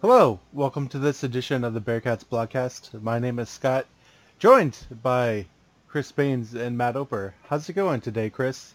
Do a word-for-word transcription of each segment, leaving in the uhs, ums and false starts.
Hello, welcome to this edition of the Bearcats Blogcast. My name is Scott, joined by Chris Baines and Matt Oper. How's it going today, Chris?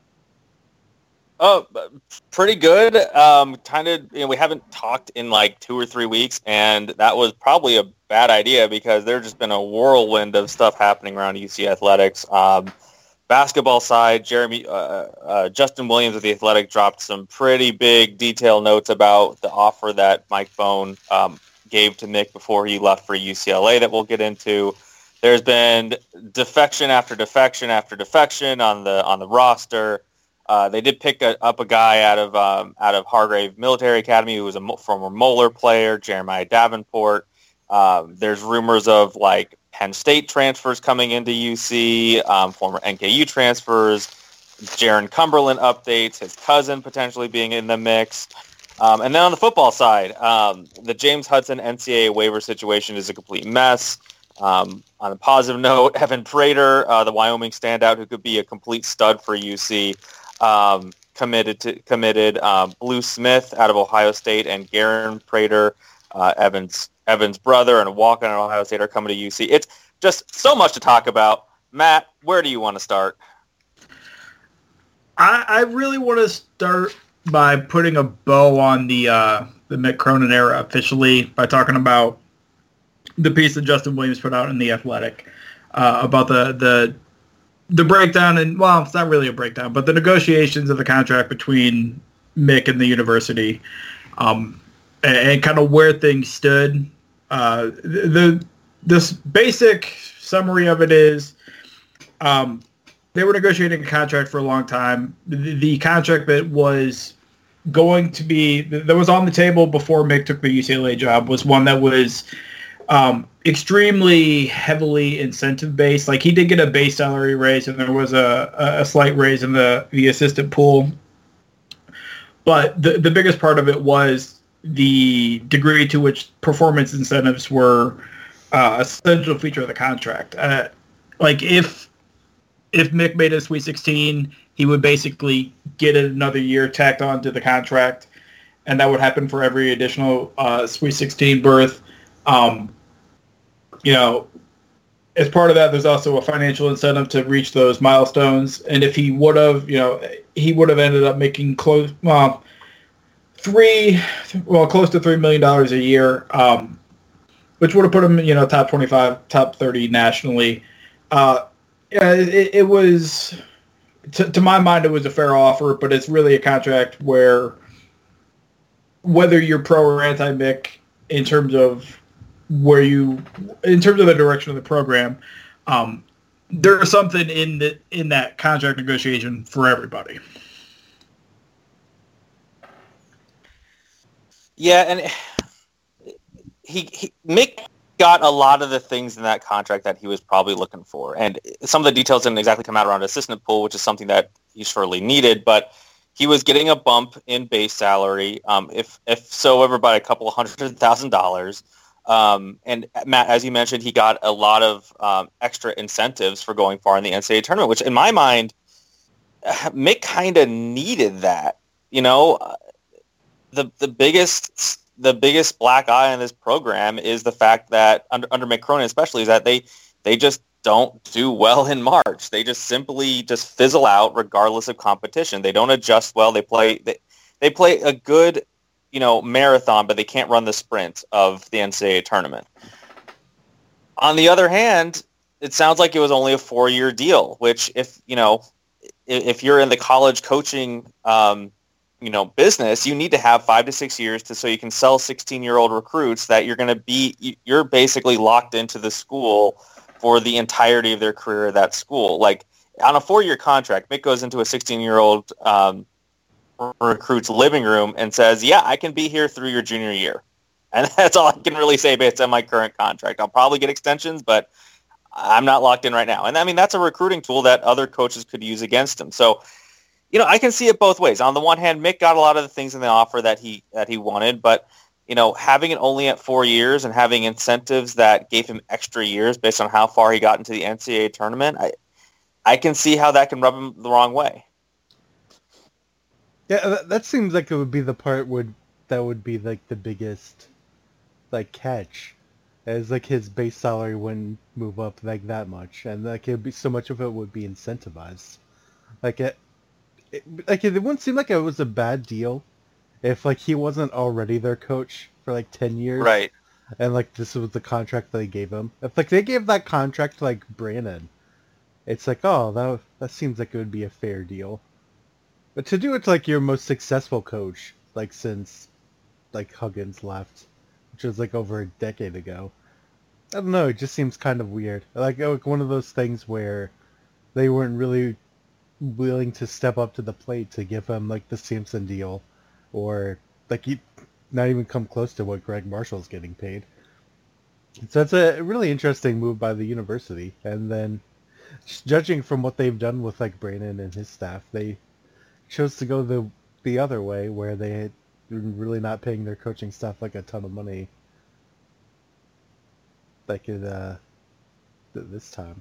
Oh, pretty good. Um, kind of, you know, we haven't talked in like two or three weeks, and that was probably a bad idea because there's just been a whirlwind of stuff happening around U C Athletics. Um, basketball side, Jeremy, uh, uh, Justin Williams of the Athletic dropped some pretty big detailed notes about the offer that Mike Bohn um, gave to Mick before he left for U C L A that we'll get into. There's been defection after defection after defection on the on the roster. Uh, they did pick a, up a guy out of um, out of Hargrave Military Academy who was a mo- former Moeller player, Jeremiah Davenport. Um, there's rumors of like Penn State transfers coming into U C, um, former N K U transfers, Jaron Cumberland updates, his cousin potentially being in the mix. Um, and then on the football side, um, the James Hudson N C double A waiver situation is a complete mess. Um, on a positive note, Evan Prater, uh, the Wyoming standout who could be a complete stud for U C, um, committed to committed. Um, Blue Smith out of Ohio State and Garen Prater, uh, Evans Evans' brother and a walk-on at Ohio State are coming to U C. It's just so much to talk about. Matt, where do you want to start? I, I really want to start by putting a bow on the uh, the Mick Cronin era officially by talking about the piece that Justin Williams put out in The Athletic uh, about the, the the breakdown, and well, it's not really a breakdown, but the negotiations of the contract between Mick and the university, um, and, and kind of where things stood. Uh, the, the this basic summary of it is, um, they were negotiating a contract for a long time. The, the contract that was going to be that was on the table before Mick took the U C L A job was one that was um, extremely heavily incentive based. Like he did get a base salary raise, and there was a, a slight raise in the, the assistant pool. But the the biggest part of it was the degree to which performance incentives were uh, a central feature of the contract. Uh, like if if Mick made a Sweet sixteen, he would basically get another year tacked on to the contract, and that would happen for every additional uh, Sweet sixteen berth. Um, you know, as part of that, there's also a financial incentive to reach those milestones. And if he would have, you know, he would have ended up making close, well, three, well, close to three million dollars a year, um, which would have put him, you know, top twenty-five, top thirty nationally. Uh, yeah, it, it was, to, to my mind, it was a fair offer, but it's really a contract where whether you're pro or anti-Mick in terms of where you, in terms of the direction of the program, um, there's something in the in that contract negotiation for everybody. Yeah, and he, he Mick got a lot of the things in that contract that he was probably looking for, and some of the details didn't exactly come out around assistant pool, which is something that he surely needed, but he was getting a bump in base salary, um, if if so ever by a couple hundred thousand dollars. Um, and Matt, as you mentioned, he got a lot of um, extra incentives for going far in the N C double A tournament, which in my mind, Mick kind of needed that. You know, the the biggest the biggest black eye on this program is the fact that under under Mick Cronin especially is that they they just don't do well in March. They just simply just fizzle out regardless of competition. They don't adjust well. They play they, they play a good, you know, marathon, but they can't run the sprint of the N C double A tournament. On the other hand, it sounds like it was only a four-year deal, which if, you know, if you're in the college coaching, um, you know, business, you need to have five to six years to, so you can sell sixteen-year-old recruits that you're going to be, you're basically locked into the school for the entirety of their career at that school. Like on a four-year contract, Mick goes into a sixteen-year-old um, recruit's living room and says, yeah, I can be here through your junior year. And that's all I can really say based on my current contract. I'll probably get extensions, but I'm not locked in right now. And I mean, that's a recruiting tool that other coaches could use against him. So, you know, I can see it both ways. On the one hand, Mick got a lot of the things in the offer that he that he wanted, but, you know, having it only at four years and having incentives that gave him extra years based on how far he got into the N C double A tournament, I I can see how that can rub him the wrong way. Yeah, that, that seems like it would be the part would that would be like the biggest like catch, as like his base salary wouldn't move up like that much, and like it'd be so much of it would be incentivized. Like it, it like it wouldn't seem like it was a bad deal if like he wasn't already their coach for like ten years, Right. and like this was the contract they gave him. If like they gave that contract to like Brandon, it's like, oh, that that seems like it would be a fair deal. But to do it to like your most successful coach, like since like Huggins left, which was like over a decade ago, I don't know, it just seems kind of weird. Like, like one of those things where they weren't really willing to step up to the plate to give him like the Sampson deal, or like he not even come close to what Greg Marshall's getting paid. So it's a really interesting move by the university. And then, judging from what they've done with like Brandon and his staff, they chose to go the the other way, where they had really not paying their coaching staff like a ton of money, like at uh, th- this time.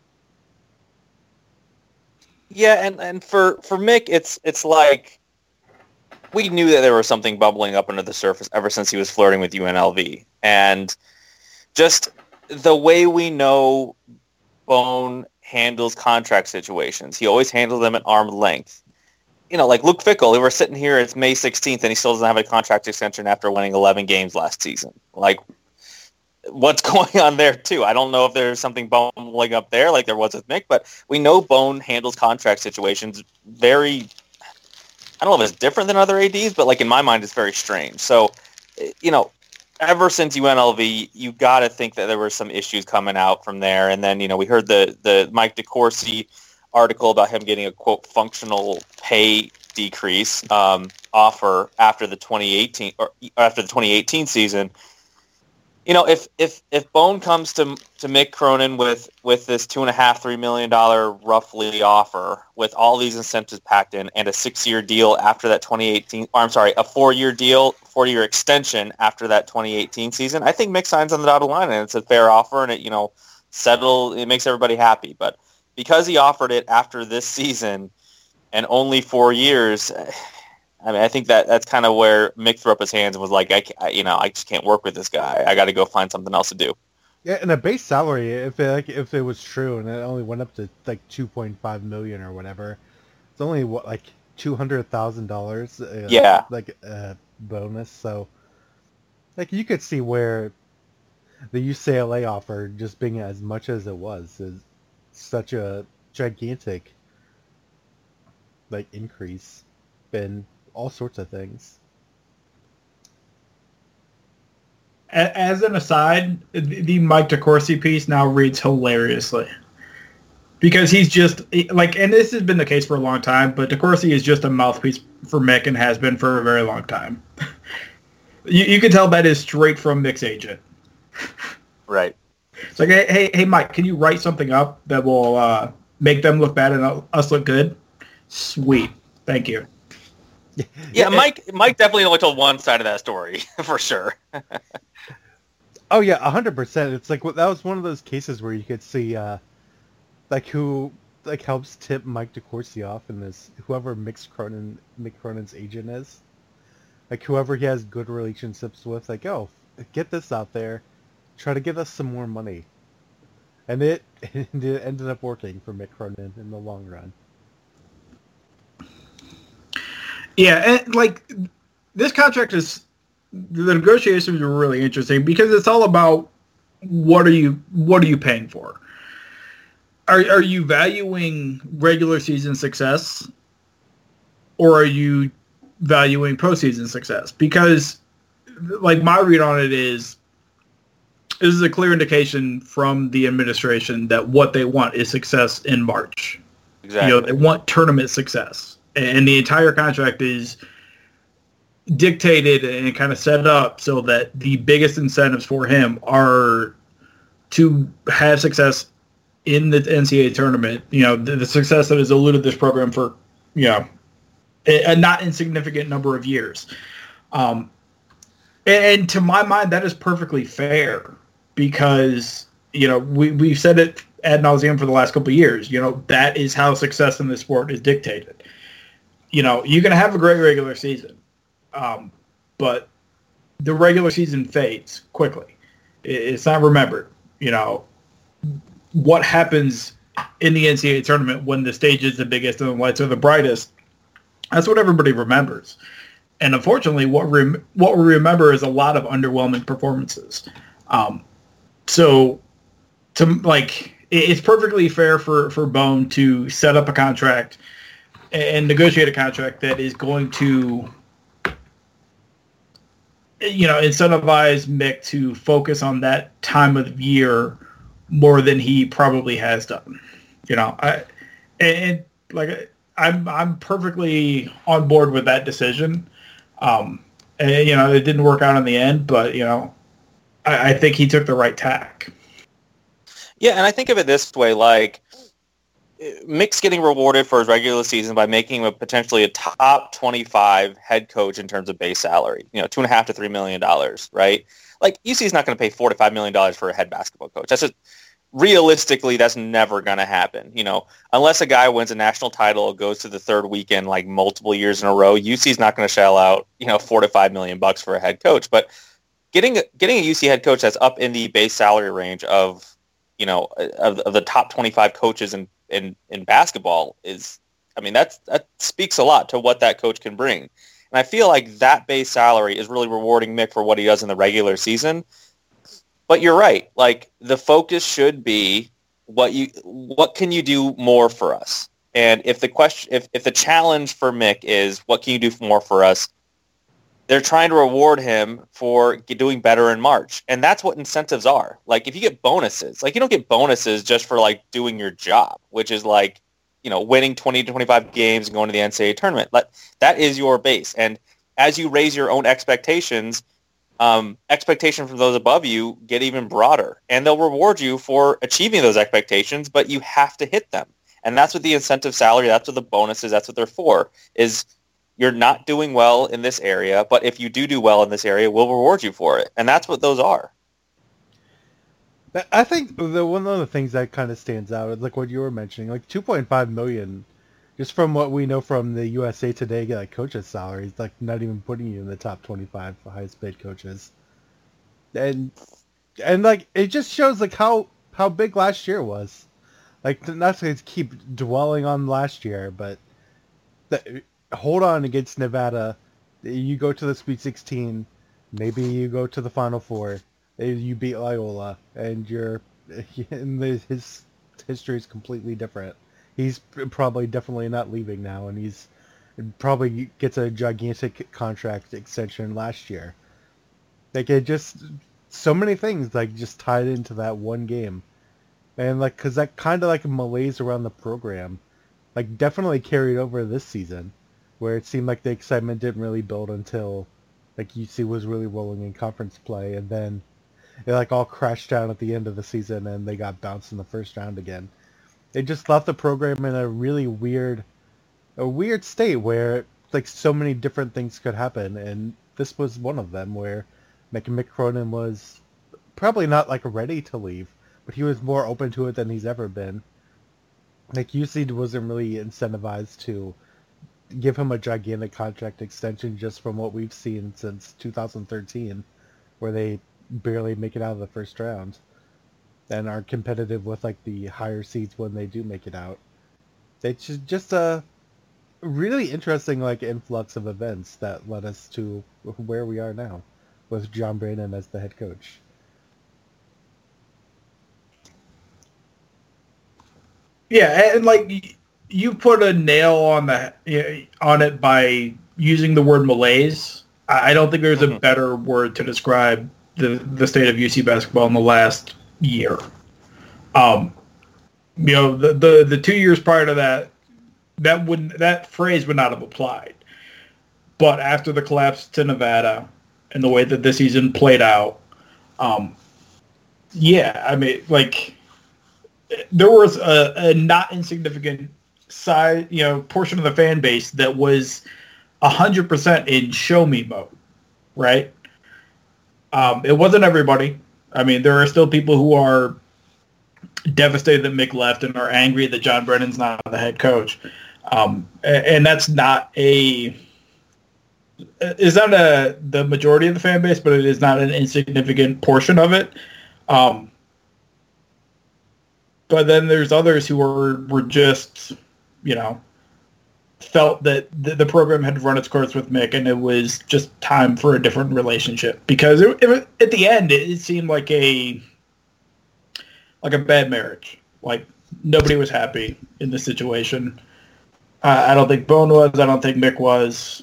Yeah, and, and for, for Mick, it's it's like we knew that there was something bubbling up under the surface ever since he was flirting with U N L V, and just the way we know Bone handles contract situations, he always handles them at arm's length. You know, like Luke Fickell, we were sitting here, it's May sixteenth, and he still doesn't have a contract extension after winning eleven games last season. Like, what's going on there, too? I don't know if there's something bubbling up there like there was with Mick, but we know Bone handles contract situations very, I don't know if it's different than other A Ds, but, like, in my mind, it's very strange. So, you know, ever since U N L V, you got to think that there were some issues coming out from there. And then, you know, we heard the, the Mike DeCourcy article about him getting a, quote, functional pay decrease um, offer after the twenty eighteen or after the twenty eighteen season. You know, if if if Bone comes to to Mick Cronin with with this two and a half three million dollar roughly offer with all these incentives packed in and a six year deal after that twenty eighteen, or I'm sorry, a four year deal, four year extension after that twenty eighteen season, I think Mick signs on the dotted line and it's a fair offer and it you know settle it makes everybody happy. But because he offered it after this season and only four years. I mean, I think that that's kind of where Mick threw up his hands and was like, I, I you know, I just can't work with this guy. I got to go find something else to do. Yeah, and a base salary, if it, like if it was true, and it only went up to like two point five million or whatever, it's only what like two hundred thousand dollars. Uh, Yeah, like a uh, bonus. So, like you could see where the U C L A offer, just being as much as it was, is such a gigantic like increase in all sorts of things. As an aside, the Mike DeCourcy piece now reads hilariously. Because he's just, like, and this has been the case for a long time, but DeCourcy is just a mouthpiece for Mick and has been for a very long time. you, you can tell that is straight from Mick's agent. right. It's like, hey, hey, hey, Mike, can you write something up that will uh, make them look bad and us look good? Sweet. Thank you. Yeah, Mike Mike definitely only told one side of that story, for sure. Oh, yeah, one hundred percent. It's like, that was one of those cases where you could see, uh, like, who, like, helps tip Mike DeCourcy off in this, whoever Mick Cronin, Mick Cronin's agent is. Like, whoever he has good relationships with, like, oh, get this out there, try to get us some more money. And it, it ended up working for Mick Cronin in the long run. Yeah, and like this contract is the negotiations are really interesting because it's all about what are you what are you paying for? Are are you valuing regular season success or are you valuing postseason success? Because like my read on it is this is a clear indication from the administration that what they want is success in March. Exactly. You know, they want tournament success. And the entire contract is dictated and kind of set up so that the biggest incentives for him are to have success in the N C double A tournament. You know, the, the success that has eluded this program for, you know, a, a not insignificant number of years. Um, and, and to my mind, that is perfectly fair because, you know, we, we've said it ad nauseum for the last couple of years. You know, that is how success in this sport is dictated. You know, you can have a great regular season, um, but the regular season fades quickly. It's not remembered. You know, what happens in the N C double A tournament when the stage is the biggest and the lights are the brightest, that's what everybody remembers. And unfortunately, what we, what we remember is a lot of underwhelming performances. Um, so, to like, it's perfectly fair for, for Bone to set up a contract and negotiate a contract that is going to, you know, incentivize Mick to focus on that time of year more than he probably has done. You know, I and, and like I'm I'm perfectly on board with that decision. Um, and, you know, it didn't work out in the end, but you know, I, I think he took the right tack. Yeah, and I think of it this way, like, Mick's getting rewarded for his regular season by making him a potentially a top twenty-five head coach in terms of base salary, you know, two and a half to three million dollars, right? Like, U C is not going to pay four to five million dollars for a head basketball coach. That's just, realistically, that's never going to happen, you know, unless a guy wins a national title or goes to the third weekend like multiple years in a row. U C is not going to shell out, you know, four to five million bucks for a head coach. But getting getting a U C head coach that's up in the base salary range of, you know, of, of the top twenty-five coaches in, in, in basketball is, I mean, that's, that speaks a lot to what that coach can bring. And I feel like that base salary is really rewarding Mick for what he does in the regular season. But you're right. Like, the focus should be what you, what can you do more for us? And if the question, if, if the challenge for Mick is what can you do more for us, they're trying to reward him for doing better in March. And that's what incentives are. Like, if you get bonuses, like, you don't get bonuses just for, like, doing your job, which is, like, you know, winning twenty to twenty-five games and going to the N C double A tournament. Like, that is your base. And as you raise your own expectations, um, expectations from those above you get even broader. And they'll reward you for achieving those expectations, but you have to hit them. And that's what the incentive salary, that's what the bonuses, that's what they're for, is you're not doing well in this area, but if you do do well in this area, we'll reward you for it. And that's what those are. I think the one of the things that kind of stands out is like what you were mentioning, like two point five million, just from what we know from the U S A Today, like coaches' salaries, like not even putting you in the top twenty-five highest paid coaches, and and like it just shows like how how big last year was. Like, not to keep dwelling on last year, but the, hold on against Nevada. You go to the Sweet sixteen, maybe you go to the Final Four. You beat Loyola, and you're and the, his history is completely different. He's probably definitely not leaving now, and he's probably gets a gigantic contract extension last year. Like, it just so many things like just tied into that one game, and like because that kind of like malaise around the program, like definitely carried over this season, where it seemed like the excitement didn't really build until like U C was really rolling in conference play, and then it like all crashed down at the end of the season, and they got bounced in the first round again. It just left the program in a really weird, a weird state where like so many different things could happen, and this was one of them where like Mick Cronin was probably not like ready to leave, but he was more open to it than he's ever been. Like U C wasn't really incentivized to give him a gigantic contract extension just from what we've seen since two thousand thirteen, where they barely make it out of the first round and are competitive with like the higher seeds when they do make it out. It's just, just a really interesting like influx of events that led us to where we are now with John Brannen as the head coach. Yeah, and like you put a nail on the on it by using the word malaise. I don't think there's a better word to describe the the state of U C basketball in the last year. Um, you know, the, the the two years prior to that, that wouldn't that phrase would not have applied. But after the collapse to Nevada and the way that this season played out, um, yeah, I mean, like there was a, a not insignificant side, you know, portion of the fan base that was a hundred percent in show me mode, right? Um, it wasn't everybody. I mean, there are still people who are devastated that Mick left and are angry that John Brennan's not the head coach. Um, and, and that's not a is not a the majority of the fan base, but it is not an insignificant portion of it. Um, but then there's others who were were just, you know, felt that the, the program had run its course with Mick, and it was just time for a different relationship. Because it, it, at the end, it, it seemed like a like a bad marriage. Like nobody was happy in the situation. Uh, I don't think Bone was. I don't think Mick was.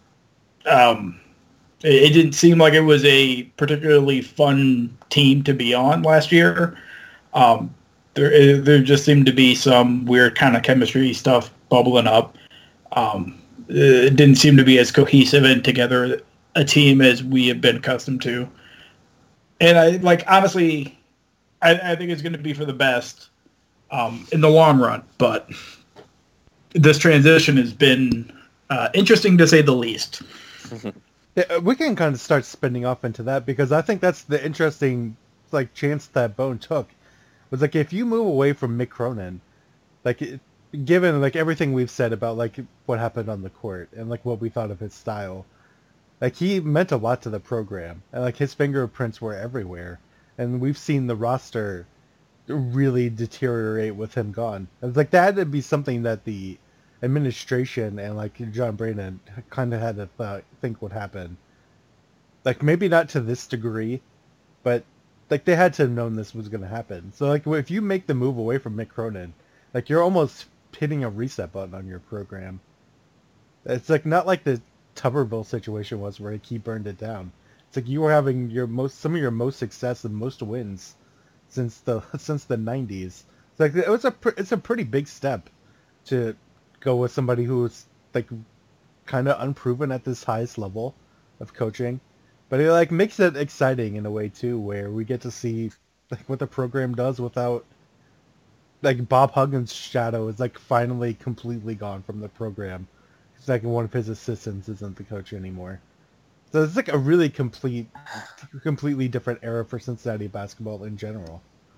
Um, it, it didn't seem like it was a particularly fun team to be on last year. Um, there, there just seemed to be some weird kind of chemistry stuff bubbling up. Um, it didn't seem to be as cohesive and together a team as we have been accustomed to. And I like honestly, I, I think it's going to be for the best um, in the long run. But this transition has been uh, interesting to say the least. Yeah, we can kind of start spinning off into that because I think that's the interesting like chance that Bone took. Was like if you move away from Mick Cronin, like. It, given like everything we've said about like what happened on the court and like what we thought of his style, like he meant a lot to the program and like his fingerprints were everywhere, and we've seen the roster really deteriorate with him gone. It's like that would be something that the administration and like John Brannen kind of had to th- think would happen. Like maybe not to this degree, but like they had to have known this was going to happen. So like if you make the move away from Mick Cronin, like you're almost hitting a reset button on your program. It's like not like the Tuberville situation was where he burned it down. It's like you were having your most some of your most success and most wins since the since the nineties. It's like it was a it's a pretty big step to go with somebody who's like kind of unproven at this highest level of coaching, but it like makes it exciting in a way too, where we get to see like what the program does without. Like Bob Huggins' shadow is like finally completely gone from the program. It's like one of his assistants isn't the coach anymore. So it's like a really complete, completely different era for Cincinnati basketball in general.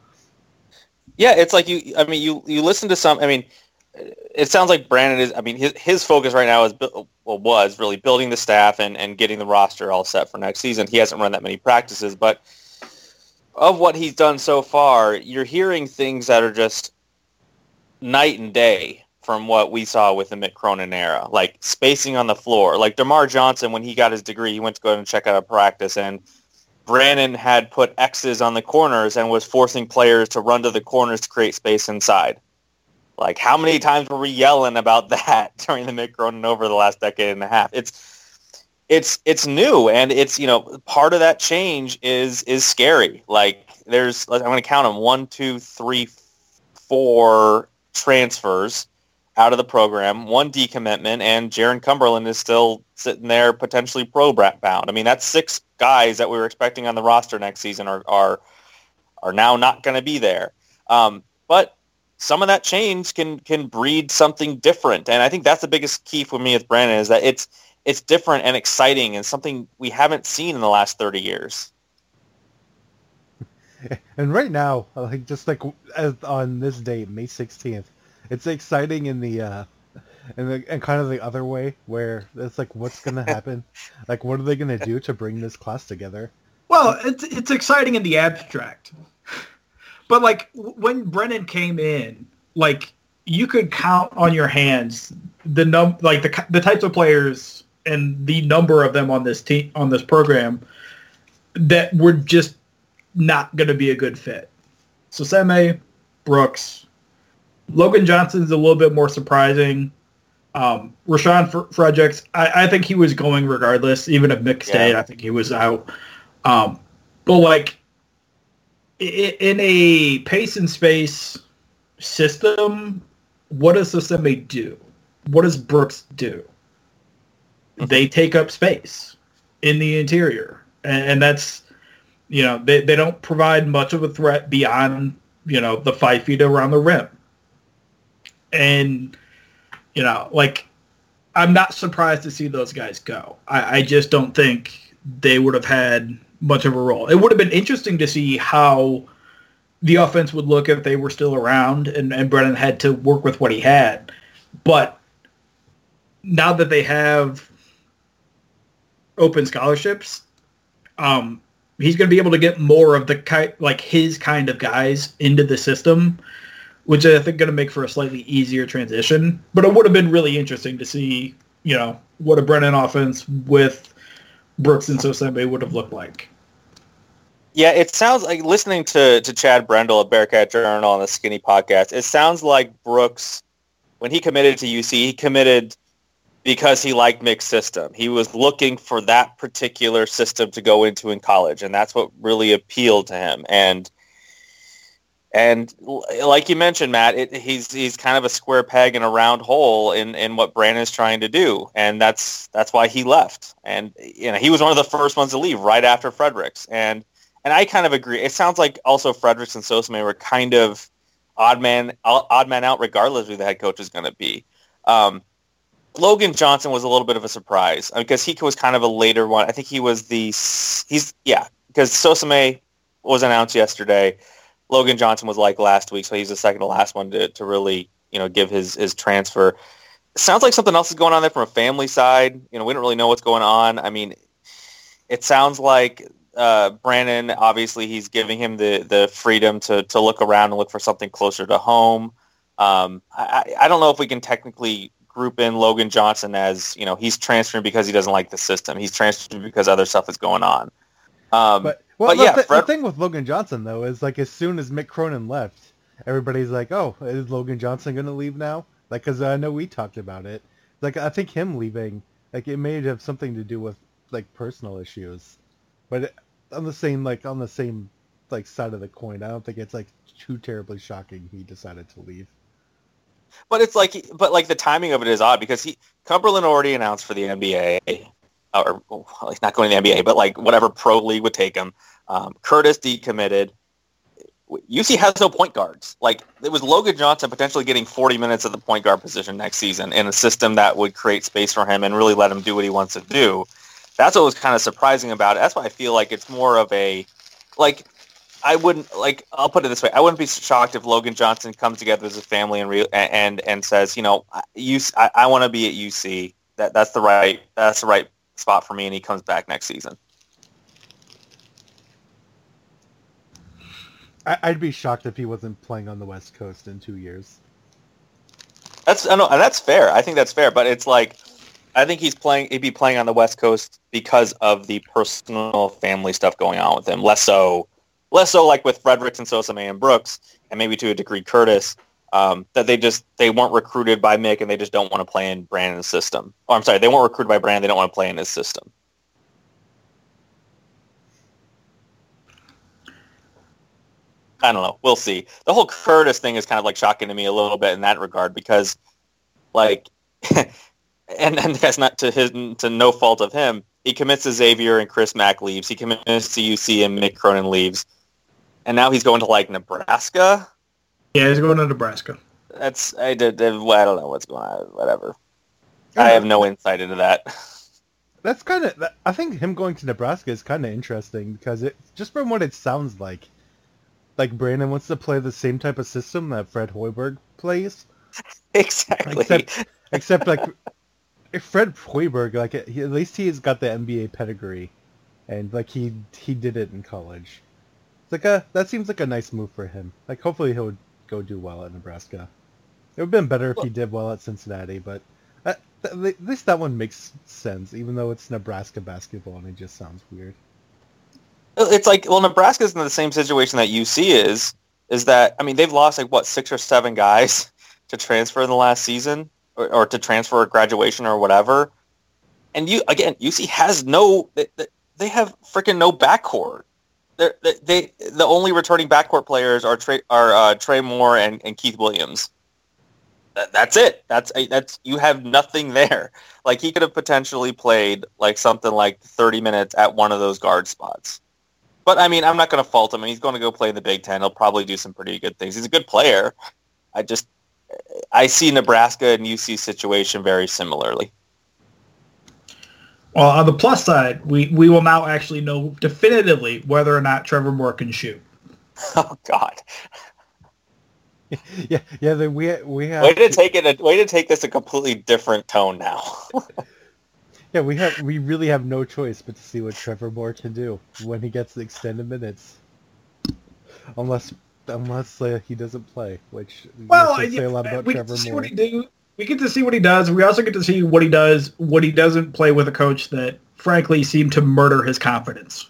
Yeah, it's like you. I mean, you you listen to some. I mean, it sounds like Brandon is. I mean, his his focus right now is well was really building the staff and and getting the roster all set for next season. He hasn't run that many practices, but of what he's done so far, you're hearing things that are just night and day from what we saw with the Mick Cronin era, like spacing on the floor. Like DeMar Johnson, when he got his degree, he went to go and check out a practice, and Brannon had put X's on the corners and was forcing players to run to the corners to create space inside. Like, how many times were we yelling about that during the Mick Cronin over the last decade and a half? It's it's it's new, and it's, you know, part of that change is is scary. Like, there's, I'm going to count them, one, two, three, four transfers out of the program, one decommitment, and Jaron Cumberland is still sitting there potentially pro-bound. I mean, that's six guys that we were expecting on the roster next season are are, are now not going to be there. Um, but some of that change can can breed something different, and I think that's the biggest key for me with Brandon is that it's it's different and exciting and something we haven't seen in the last thirty years. And right now, like just like as on this date, May sixteenth, it's exciting in the uh, in the and kind of the other way where it's like, what's gonna happen? Like, what are they gonna do to bring this class together? Well, it's it's exciting in the abstract, but like when Brennan came in, like you could count on your hands the num like the the types of players and the number of them on this team on this program that were just not going to be a good fit. So Seme, Brooks, Logan Johnson's a little bit more surprising. Um, Rashawn Fr- Fredericks, I, I think he was going regardless, even if Mick stayed. Yeah. I think he was out. Um, but like in, in a pace and space system, what does Seme do? What does Brooks do? They take up space in the interior, and, and that's. You know, they, they don't provide much of a threat beyond, you know, the five feet around the rim. And, you know, like, I'm not surprised to see those guys go. I, I just don't think they would have had much of a role. It would have been interesting to see how the offense would look if they were still around and, and Brennan had to work with what he had. But now that they have open scholarships, um, he's going to be able to get more of the ki- like his kind of guys into the system, which I think going to make for a slightly easier transition. But it would have been really interesting to see, you know, what a Brennan offense with Brooks and Sosembe would have looked like. Yeah, it sounds like listening to, to Chad Brendel at Bearcat Journal on the Skinny podcast, it sounds like Brooks, when he committed to U C, he committed because he liked Mick's system. He was looking for that particular system to go into in college, and that's what really appealed to him. And and like you mentioned, Matt, it, he's he's kind of a square peg in a round hole in, in what Brandon's trying to do, and that's that's why he left. And you know, he was one of the first ones to leave right after Fredericks, and and I kind of agree. It sounds like also Fredericks and Sosembe were kind of odd man odd man out, regardless of who the head coach is going to be. Um, Logan Johnson was a little bit of a surprise because he was kind of a later one. I think he was the he's yeah because Sosembe was announced yesterday. Logan Johnson was like last week, so he's the second to last one to, to really you know give his his transfer. It sounds like something else is going on there from a family side. You know, we don't really know what's going on. I mean, it sounds like uh, Brandon, obviously, he's giving him the the freedom to to look around and look for something closer to home. Um, I, I don't know if we can technically group in Logan Johnson as, you know, he's transferring because he doesn't like the system. He's transferring because other stuff is going on. Um, but well, but the, yeah, th- Fred- the thing with Logan Johnson, though, is like as soon as Mick Cronin left, everybody's like, oh, is Logan Johnson going to leave now? Like, because I know we talked about it. Like, I think him leaving, like, it may have something to do with, like, personal issues. But it, on the same, like, on the same, like, side of the coin, I don't think it's, like, too terribly shocking he decided to leave. But it's like, but like the timing of it is odd because he Cumberland already announced for the N B A, or well, he's not going to the N B A, but like whatever pro league would take him. Um, Curtis decommitted. U C has no point guards. Like it was Logan Johnson potentially getting forty minutes at the point guard position next season in a system that would create space for him and really let him do what he wants to do. That's what was kind of surprising about it. That's why I feel like it's more of a like. I wouldn't like. I'll put it this way: I wouldn't be shocked if Logan Johnson comes together as a family and re- and and says, you know, U C, I, I want to be at U C. That that's the right that's the right spot for me, and he comes back next season. I, I'd be shocked if he wasn't playing on the West Coast in two years. That's I know, and that's fair. I think that's fair, but it's like I think he's playing. He'd be playing on the West Coast because of the personal family stuff going on with him. Less so. Less so like with Fredericks and Sosembe and Brooks, and maybe to a degree Curtis, um, that they just they weren't recruited by Mick and they just don't want to play in Brandon's system. Oh, I'm sorry, they weren't recruited by Brandon. They don't want to play in his system. I don't know. We'll see. The whole Curtis thing is kind of like shocking to me a little bit in that regard because, like, and and that's not to his to no fault of him. He commits to Xavier and Chris Mack leaves. He commits to U C and Mick Cronin leaves. And now he's going to, like, Nebraska? Yeah, he's going to Nebraska. That's, I, did, I don't know what's going on, whatever. I have no insight into that. That's kind of, I think him going to Nebraska is kind of interesting because it, just from what it sounds like, like Brandon wants to play the same type of system that Fred Hoiberg plays. Exactly. Except, except like, Fred Hoiberg, like, he, at least he's got the N B A pedigree. And, like, he he did it in college. It's like a, that seems like a nice move for him. Like, hopefully he'll go do well at Nebraska. It would have been better if he did well at Cincinnati, but at, at least that one makes sense, even though it's Nebraska basketball and it just sounds weird. It's like, well, Nebraska's in the same situation that U C is, is that, I mean, they've lost, like, what, six or seven guys to transfer in the last season, or, or to transfer at graduation or whatever. And, you again, U C has no, they, they have freaking no backcourt. They're, they they the only returning backcourt players are Trey, are uh, Trey Moore and, and Keith Williams. That, that's it. That's that's you have nothing there. Like he could have potentially played like something like thirty minutes at one of those guard spots. But I mean, I'm not going to fault him. He's going to go play in the Big Ten. He'll probably do some pretty good things. He's a good player. I just I see Nebraska and U C situation very similarly. Well, on the plus side, we, we will now actually know definitively whether or not Trevor Moore can shoot. Oh God! yeah, yeah. The, we we have way to take it. A, way to take this a completely different tone now. Yeah, we have we really have no choice but to see what Trevor Moore can do when he gets the extended minutes. Unless unless uh, he doesn't play, which Well, you say a lot about we Trevor get to see Moore. what he do. We get to see what he does. We also get to see what he does, what he doesn't play with a coach that, frankly, seemed to murder his confidence.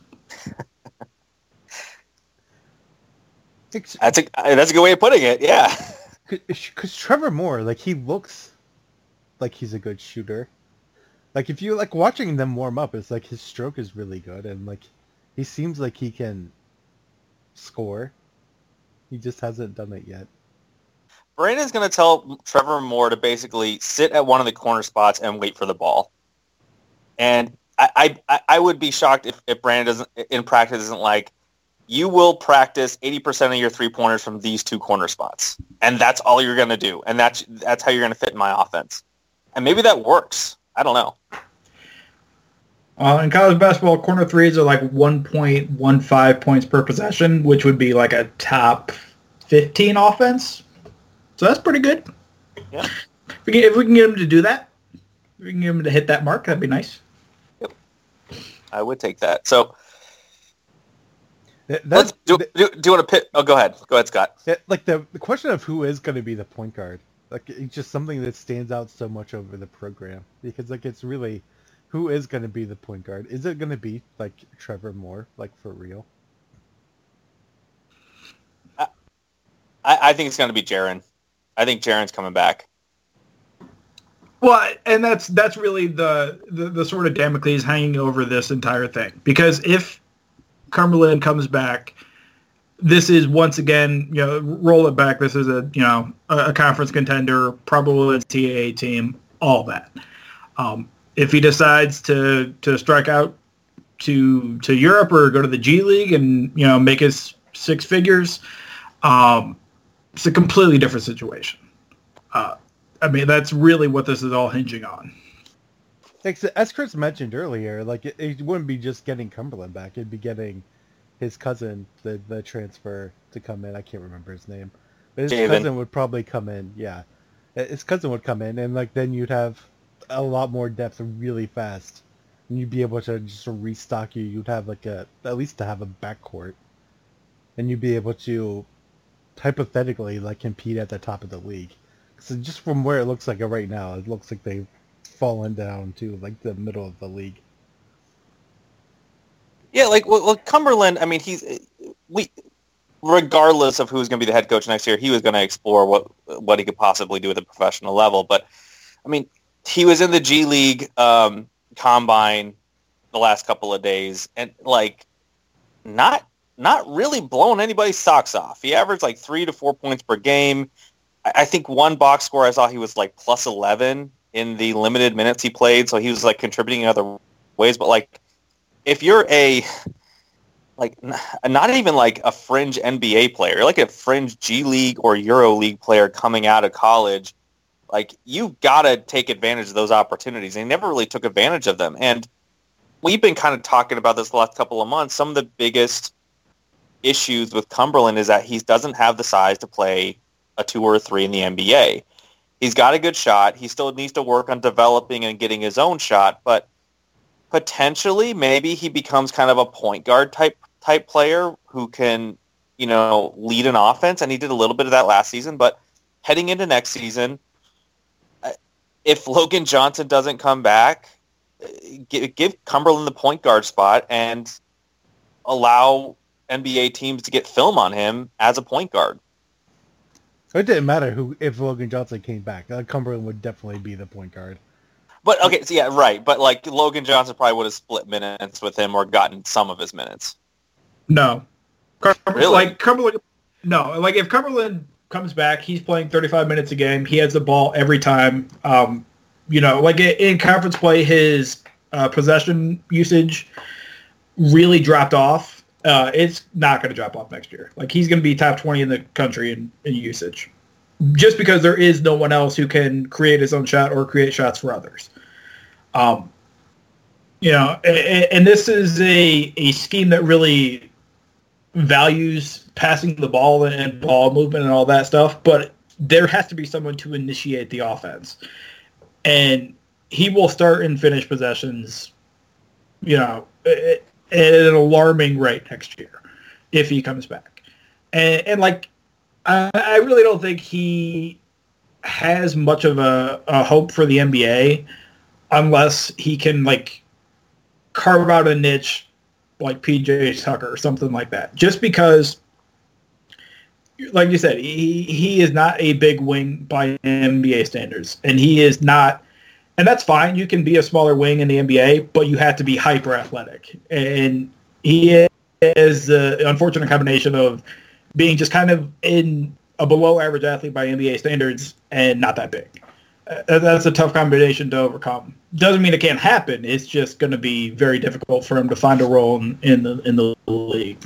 That's a that's a good way of putting it. Yeah. Because Trevor Moore, like, he looks like he's a good shooter. Like, if you like watching them warm up, it's like his stroke is really good, and like he seems like he can score. He just hasn't done it yet. Brandon's going to tell Trevor Moore to basically sit at one of the corner spots and wait for the ball. And I I, I would be shocked if, if Brandon doesn't in practice isn't like, you will practice eighty percent of your three-pointers from these two corner spots. And that's all you're going to do. And that's that's how you're going to fit in my offense. And maybe that works. I don't know. Uh, in college basketball, corner threes are like one point one five points per possession, which would be like a top fifteen offense. So that's pretty good. Yeah. If we can, if we can get him to do that, if we can get him to hit that mark, that'd be nice. Yep. I would take that. So That, let's do, do, do you want to pit? Oh, go ahead. Go ahead, Scott. that, like the, the question of who is going to be the point guard, like it's just something that stands out so much over the program because like it's really who is going to be the point guard? Is it going to be like Trevor Moore, like for real? I, I think it's going to be Jaren. I think Jaren's coming back. Well, and that's that's really the, the, the sort of Damocles hanging over this entire thing. Because if Cumberland comes back, this is once again, you know, roll it back. This is a, you know, a, a conference contender, probably a N C double A team, all that. Um, if he decides to, to strike out to to Europe or go to the G League and, you know, make his six figures, um, it's a completely different situation. Uh, I mean, that's really what this is all hinging on. As Chris mentioned earlier, like it, it wouldn't be just getting Cumberland back; it'd be getting his cousin, the the transfer, to come in. I can't remember his name, but his Javen. cousin would probably come in. Yeah, his cousin would come in, and like then you'd have a lot more depth really fast, and you'd be able to just restock you. You'd have like a at least to have a backcourt, and you'd be able to hypothetically like compete at the top of the league. So just from where it looks like it right now, it looks like they've fallen down to like the middle of the league. Yeah, like well, well Cumberland. I mean, he's we regardless of who's going to be the head coach next year, he was going to explore what what he could possibly do at the professional level. But I mean, he was in the G League um, combine the last couple of days, and like not not really blowing anybody's socks off. He averaged like three to four points per game. I, I think one box score I saw he was like plus eleven in the limited minutes he played, so he was like contributing in other ways. But like, if you're a like not even like a fringe N B A player, you're like a fringe G League or Euro League player coming out of college, like you gotta take advantage of those opportunities. And he never really took advantage of them. And we've been kind of talking about this the last couple of months. Some of the biggest issues with Cumberland is that he doesn't have the size to play a two or a three in the N B A. He's got a good shot. He still needs to work on developing and getting his own shot, but potentially maybe he becomes kind of a point guard type type player who can, you know, lead an offense, and he did a little bit of that last season. But heading into next season, if Logan Johnson doesn't come back, give, give Cumberland the point guard spot and allow N B A teams to get film on him as a point guard. It didn't matter who if Logan Johnson came back. Uh, Cumberland would definitely be the point guard. But okay, so yeah, right. But like Logan Johnson probably would have split minutes with him or gotten some of his minutes. No, Cum- Really? like Cumberland. No, like if Cumberland comes back, he's playing thirty-five minutes a game. He has the ball every time. Um, you know, like in conference play, his uh, possession usage really dropped off. Uh, it's not going to drop off next year. Like he's going to be top twenty in the country in, in usage, just because there is no one else who can create his own shot or create shots for others. Um, you know, and, and this is a, a scheme that really values passing the ball and ball movement and all that stuff, but there has to be someone to initiate the offense. And he will start and finish possessions, you know, at an alarming rate next year if he comes back. And, and like, I, I really don't think he has much of a, a hope for the N B A unless he can, like, carve out a niche like P J Tucker or something like that. Just because, like you said, he, he is not a big wing by N B A standards. And he is not, and that's fine. You can be a smaller wing in the N B A, but you have to be hyper athletic. And he is the unfortunate combination of being just kind of in a below average athlete by N B A standards and not that big. Uh, that's a tough combination to overcome. Doesn't mean it can't happen. It's just going to be very difficult for him to find a role in, in the in the league.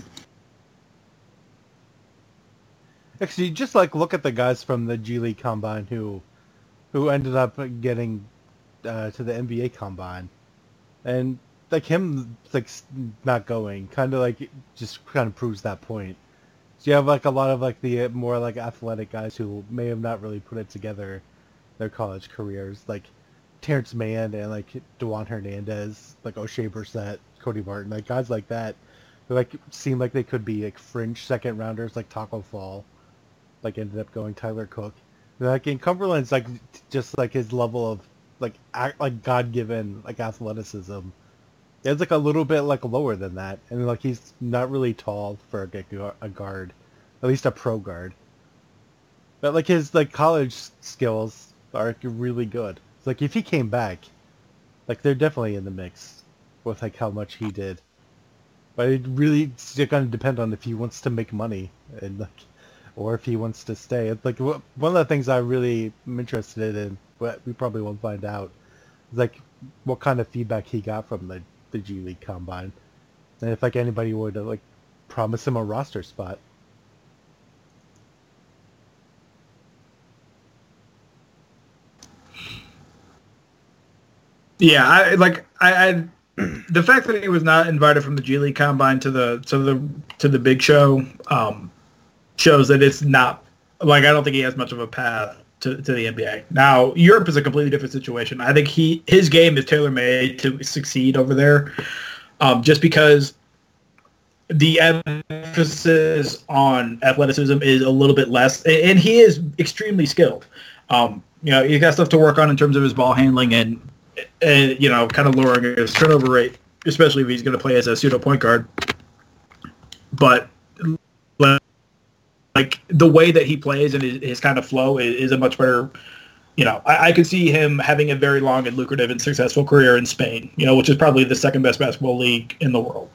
Actually, just like look at the guys from the G League Combine who, who ended up getting uh, to the N B A Combine, and like him, like not going, kind of like just kind of proves that point. So you have like a lot of like the more like athletic guys who may have not really put it together their college careers, like Terrence Mann and like DeJuan Hernandez, like O'Shea Brissett, Cody Martin, like guys like that, who like seem like they could be like fringe second rounders, like Taco Fall, like ended up going Tyler Cook. Like in Cumberland's like just like his level of like act, like God given like athleticism. It's like a little bit like lower than that, and like he's not really tall for a, a guard, at least a pro guard. But like his like college skills are really good. It's like if he came back, like they're definitely in the mix with like how much he did. But it really it's going to depend on if he wants to make money and like, or if he wants to stay. It's like one of the things I really am interested in, but we probably won't find out, is like what kind of feedback he got from the the G League Combine, and if like anybody would uh, like promise him a roster spot. Yeah, I like I, I the fact that he was not invited from the G League Combine to the to the to the big show um, shows that it's not like I don't think he has much of a path to, to the N B A. Now Europe is a completely different situation. I think he his game is tailor made to succeed over there, um, just because the emphasis on athleticism is a little bit less, and he is extremely skilled. Um, you know, he's got stuff to work on in terms of his ball handling and. And, you know, kind of lowering his turnover rate, especially if he's going to play as a pseudo point guard. But like the way that he plays and his, his kind of flow is, is a much better. You know, I, I could see him having a very long and lucrative and successful career in Spain. You know, which is probably the second best basketball league in the world.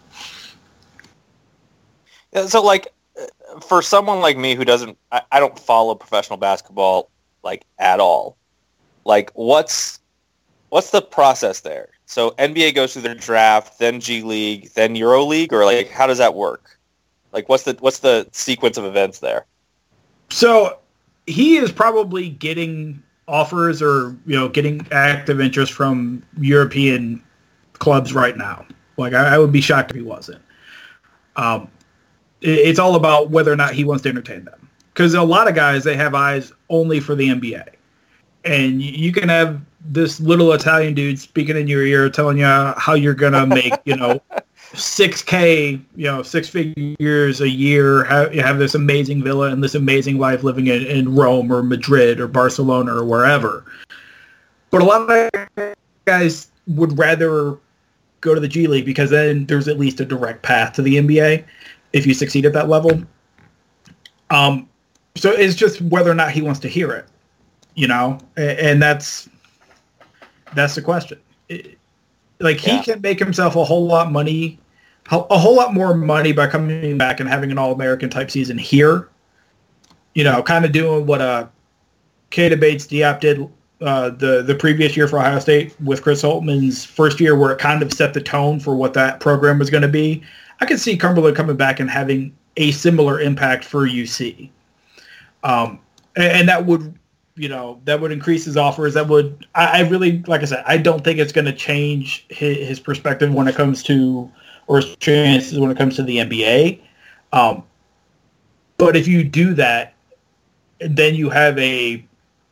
Yeah, so, like, for someone like me who doesn't, I, I don't follow professional basketball like at all. Like, what's What's the process there? So N B A goes through their draft, then G League, then Euro League, or like how does that work? Like what's the what's the sequence of events there? So he is probably getting offers or you know getting active interest from European clubs right now. Like I, I would be shocked if he wasn't. Um, it, it's all about whether or not he wants to entertain them. Because a lot of guys they have eyes only for the N B A, and you can have this little Italian dude speaking in your ear, telling you how you're gonna make, you know, six K, you know, six figures a year. Have, you have this amazing villa and this amazing life living in, in Rome or Madrid or Barcelona or wherever. But a lot of guys would rather go to the G League because then there's at least a direct path to the N B A if you succeed at that level. Um, so it's just whether or not he wants to hear it, you know, and, and that's. That's the question. It, like yeah. He can make himself a whole lot money, a whole lot more money by coming back and having an All-American type season here. You know, kind of doing what uh, Keita Bates-Diop did uh, the the previous year for Ohio State with Chris Holtman's first year, where it kind of set the tone for what that program was going to be. I could see Cumberland coming back and having a similar impact for U C, um, and, and that would. You know, that would increase his offers. That would, I, I really, like I said, I don't think it's going to change his, his perspective when it comes to, or his chances when it comes to the N B A. Um, but if you do that, then you have a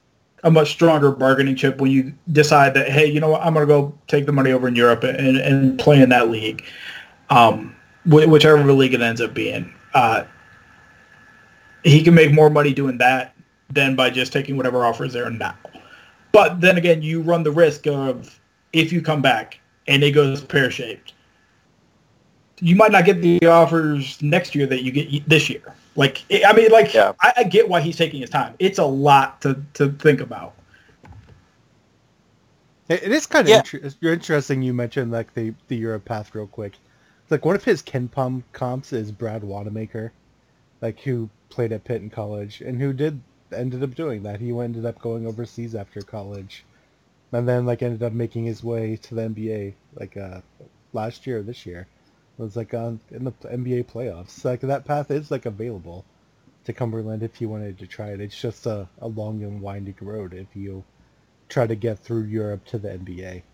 a much stronger bargaining chip when you decide that, hey, you know what, I'm going to go take the money over in Europe and, and play in that league, um, wh- whichever league it ends up being. Uh, he can make more money doing that than by just taking whatever offer is there now. But then again, you run the risk of, if you come back and it goes pear-shaped, you might not get the offers next year that you get this year. Like, I mean, like, yeah. I, I get why he's taking his time. It's a lot to, to think about. It, it is kind of yeah. inter- interesting you mentioned, like, the, the Europe path real quick. It's like, one of his KenPom comps is Brad Wanamaker, like, who played at Pitt in college, and who did ended up doing that. He ended up going overseas after college, and then, like, ended up making his way to the N B A, like, uh, last year or this year. It was like on in the N B A playoffs. Like that path is like available to Cumberland if you wanted to try it. It's just a, a long and winding road if you try to get through Europe to the N B A.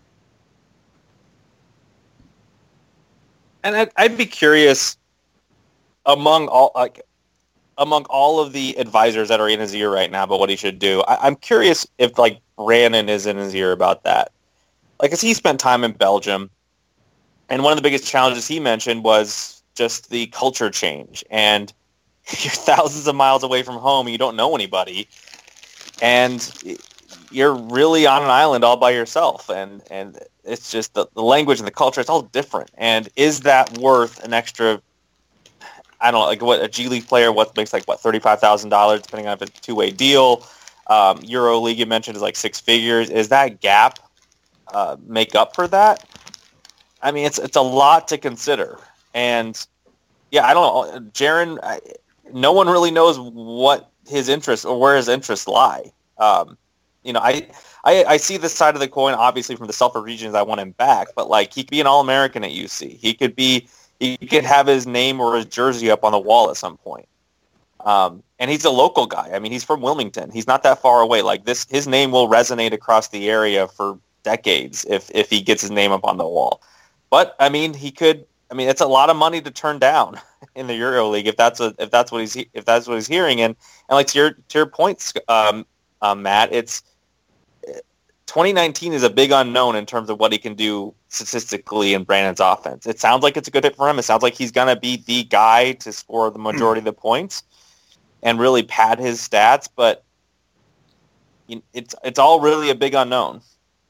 And I'd, I'd be curious among all like among all of the advisors that are in his ear right now about what he should do. I, I'm curious if like Brannon is in his ear about that. Like, cause he spent time in Belgium. And one of the biggest challenges he mentioned was just the culture change. And you're thousands of miles away from home and you don't know anybody. And you're really on an island all by yourself. And, and it's just the, the language and the culture, it's all different. And is that worth an extra, I don't know, like what a G League player, what makes like, what, thirty-five thousand dollars, depending on if it's a two-way deal. Um, Euro League you mentioned is like six figures. Is that gap uh, make up for that? I mean, it's it's a lot to consider, and yeah, I don't know, Jaren. I, no one really knows what his interests or where his interests lie. Um, you know, I, I I see this side of the coin obviously from the Suffolk regions. I want him back, but like he could be an All-American at U C. He could be he could have his name or his jersey up on the wall at some point. Um, and he's a local guy. I mean, he's from Wilmington. He's not that far away. Like this, his name will resonate across the area for decades if if he gets his name up on the wall. But I mean, he could. I mean, it's a lot of money to turn down in the Euro League if that's a, if that's what he's if that's what he's hearing. And and like to your to your points, um, um, Matt, it's twenty nineteen is a big unknown in terms of what he can do statistically in Brannon's offense. It sounds like it's a good fit for him. It sounds like he's gonna be the guy to score the majority of the points and really pad his stats. But it's it's all really a big unknown.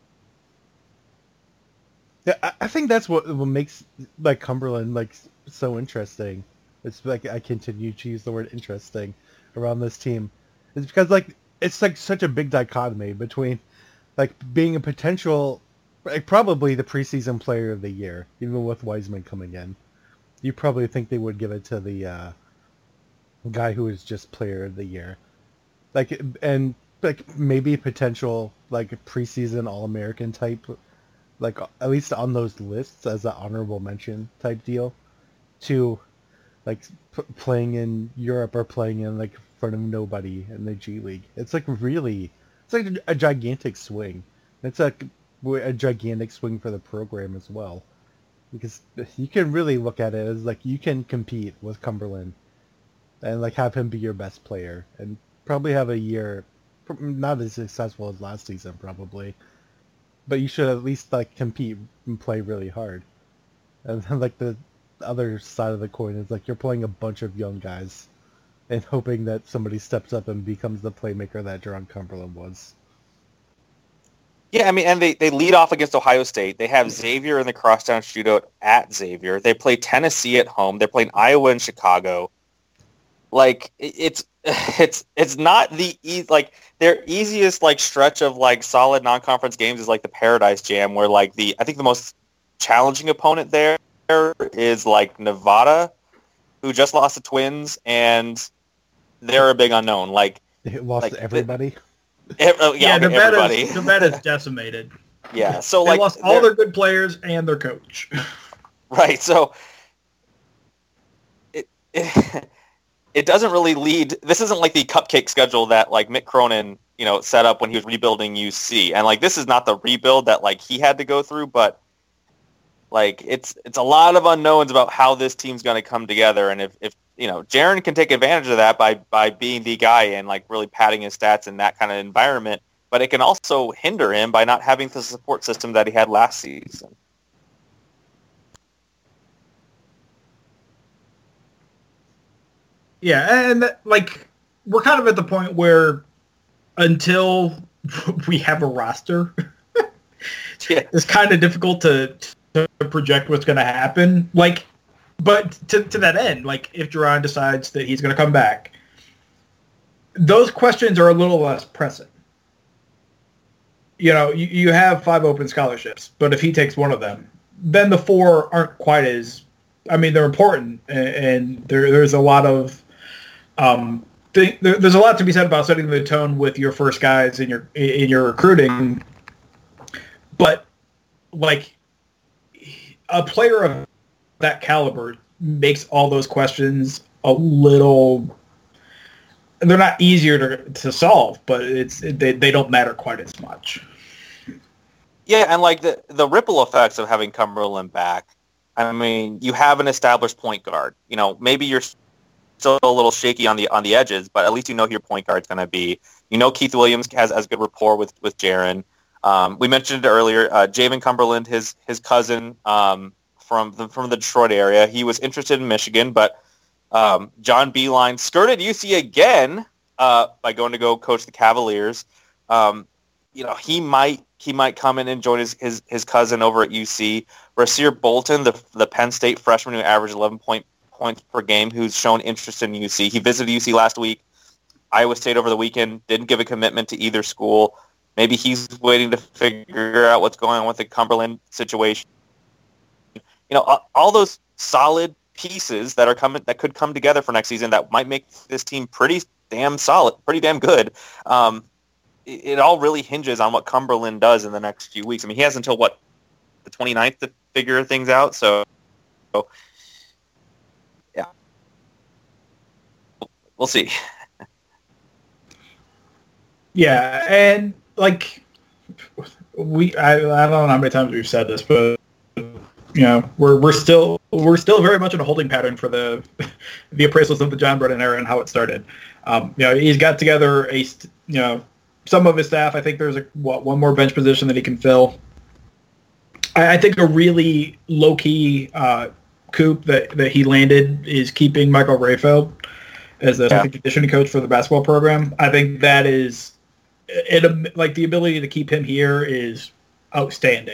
Yeah, I think that's what what makes like Cumberland like so interesting. It's like I continue to use the word interesting around this team. It's because like it's like such a big dichotomy between like being a potential, like probably the preseason player of the year, even with Wiseman coming in. You probably think they would give it to the uh, guy who is just player of the year, like and like maybe potential like preseason All-American type. Like at least on those lists as an honorable mention type deal, to like p- playing in Europe or playing in like front of nobody in the G League. It's like really, it's like a, a gigantic swing. It's like a gigantic swing for the program as well, because you can really look at it as like you can compete with Cumberland, and like have him be your best player, and probably have a year not as successful as last season probably. But you should at least like compete and play really hard. And then like the other side of the coin is like you're playing a bunch of young guys and hoping that somebody steps up and becomes the playmaker that Jerron Cumberland was. Yeah, I mean, and they, they lead off against Ohio State. They have Xavier in the crosstown shootout at Xavier. They play Tennessee at home. They're playing Iowa and Chicago. Like it's it's it's not the e- like their easiest like stretch of like solid non-conference games is like the Paradise Jam, where like the I think the most challenging opponent there is like Nevada, who just lost the Twins, and they're a big unknown. Like it lost like, to everybody. It, uh, yeah, yeah, okay, Nevada's, everybody. Nevada's decimated. Yeah, so they like lost all their good players and their coach. Right, so it. it It doesn't really lead. This isn't like the cupcake schedule that like Mick Cronin, you know, set up when he was rebuilding U C. And like this is not the rebuild that like he had to go through, but like it's it's a lot of unknowns about how this team's going to come together. And if, if you know, Jaren can take advantage of that by by being the guy and like really padding his stats in that kind of environment, but it can also hinder him by not having the support system that he had last season. Yeah, and that, like we're kind of at the point where until we have a roster, yeah. it's kind of difficult to, to project what's going to happen. Like, but to to that end, like if Jurron decides that he's going to come back, those questions are a little less pressing. You know, you, you have five open scholarships, but if he takes one of them, then the four aren't quite as. I mean, they're important, and, and there there's a lot of. Um, th- there, there's a lot to be said about setting the tone with your first guys in your in your recruiting, but like a player of that caliber makes all those questions a little. They're not easier to to solve, but it's they they don't matter quite as much. Yeah, and like the the ripple effects of having Cumberland back. I mean, you have an established point guard. You know, maybe you're still a little shaky on the on the edges, but at least you know who your point guard's going to be. You know Keith Williams has as good rapport with with Jaren. Um, we mentioned it earlier. Uh, Javen Cumberland, his his cousin um, from the from the Detroit area, he was interested in Michigan, but um, John Beilein skirted U C again uh, by going to go coach the Cavaliers. Um, you know he might he might come in and join his his, his cousin over at U C. Rasir Bolton, the the Penn State freshman who averaged eleven point points per game, who's shown interest in U C. He visited U C last week. Iowa State over the weekend, didn't give a commitment to either school. Maybe he's waiting to figure out what's going on with the Cumberland situation. You know, all those solid pieces that are coming that could come together for next season that might make this team pretty damn solid, pretty damn good. Um, it, it all really hinges on what Cumberland does in the next few weeks. I mean, he has until what the twenty-ninth to figure things out. So, so yeah, we'll see. Yeah, and like we, I, I don't know how many times we've said this, but you know, we're we're still we're still very much in a holding pattern for the the appraisals of the John Brennan era and how it started. Um, you know, he's got together a you know some of his staff. I think there's a what one more bench position that he can fill. I, I think a really low key uh, coup that that he landed is keeping Michael Rayfeld as the yeah. conditioning coach for the basketball program. I think that is. It, like the ability to keep him here is outstanding.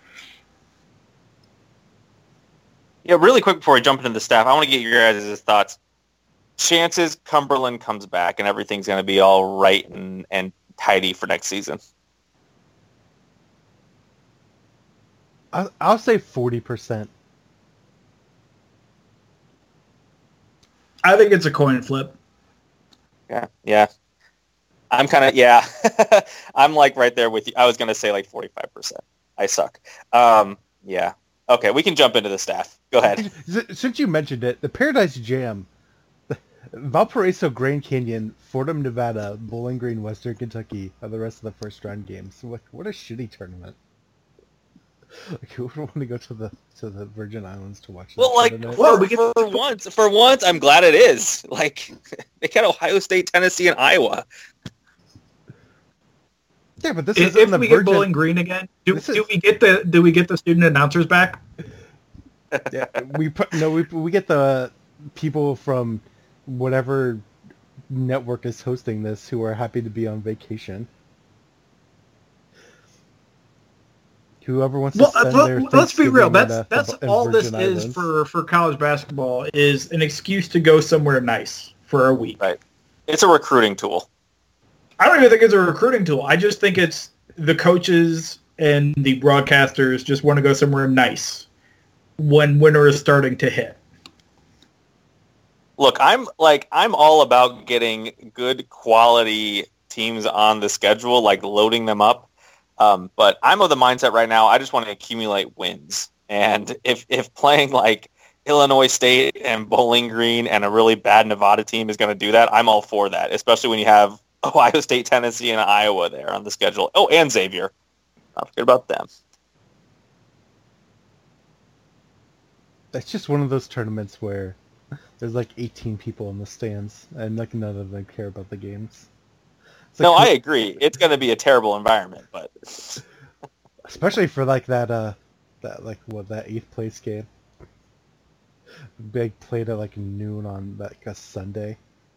Yeah, really quick before we jump into the staff, I want to get your guys' thoughts. Chances Cumberland comes back and everything's going to be all right and, and tidy for next season. I'll, I'll say forty percent. I think it's a coin flip. Yeah, yeah. I'm kind of, yeah, I'm like right there with you. I was going to say like forty-five percent. I suck. Um, yeah. Okay, we can jump into the staff. Go ahead. Since you mentioned it, the Paradise Jam, Valparaiso, Grand Canyon, Fordham, Nevada, Bowling Green, Western Kentucky are the rest of the first round games. What, what a shitty tournament. Like, who would want to go to the to the Virgin Islands to watch that well, like, tournament? well, we get for once, for once, I'm glad it is. Like, they got Ohio State, Tennessee, and Iowa. Yeah, but this if, is if the we Virgin... get Bowling Green again. Do, is... do we get the do we get the student announcers back? Yeah, we put no, we we get the people from whatever network is hosting this who are happy to be on vacation. Whoever wants to well, spend uh, their let's be real. That's a, that's in all Virgin this Islands. is for for college basketball is an excuse to go somewhere nice for a week. Right. It's a recruiting tool. I don't even think it's a recruiting tool. I just think it's the coaches and the broadcasters just want to go somewhere nice when winter is starting to hit. Look, I'm like I'm all about getting good quality teams on the schedule, like loading them up. Um, but I'm of the mindset right now, I just want to accumulate wins. And if if playing like Illinois State and Bowling Green and a really bad Nevada team is going to do that, I'm all for that, especially when you have Ohio State, Tennessee, and Iowa there on the schedule. Oh, and Xavier. Not forget about them. It's just one of those tournaments where there's like eighteen people in the stands, and like none of them care about the games. no, I agree. It's going to be a terrible environment, but especially for like that, uh, that like what that eighth place game. Big played at like noon on like a Sunday.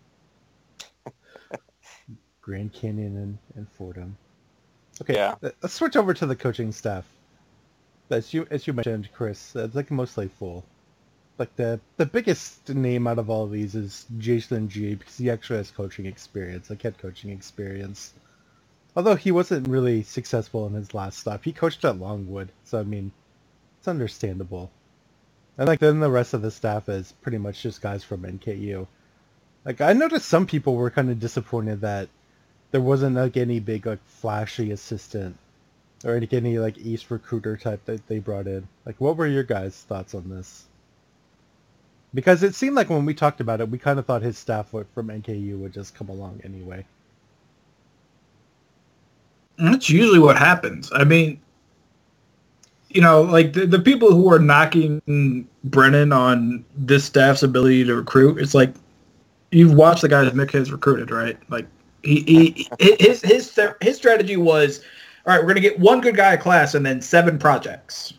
Grand Canyon and, and Fordham. Okay, yeah. Let's switch over to the coaching staff. As you as you mentioned, Chris, it's like mostly full. Like the the biggest name out of all of these is Jason G because he actually has coaching experience, like head coaching experience. Although he wasn't really successful in his last stop, he coached at Longwood, so I mean, it's understandable. And like then the rest of the staff is pretty much just guys from N K U. Like I noticed some people were kind of disappointed that there wasn't like any big like flashy assistant or any, any like East recruiter type that they brought in. Like what were your guys' thoughts on this? Because it seemed like when we talked about it, we kind of thought his staff from N K U would just come along anyway. That's usually what happens. I mean, you know, like the, the people who are knocking Brennan on this staff's ability to recruit, it's like you've watched the guys Mick has recruited, right? Like he, he his his his strategy was, all right, we're gonna get one good guy a class and then seven projects.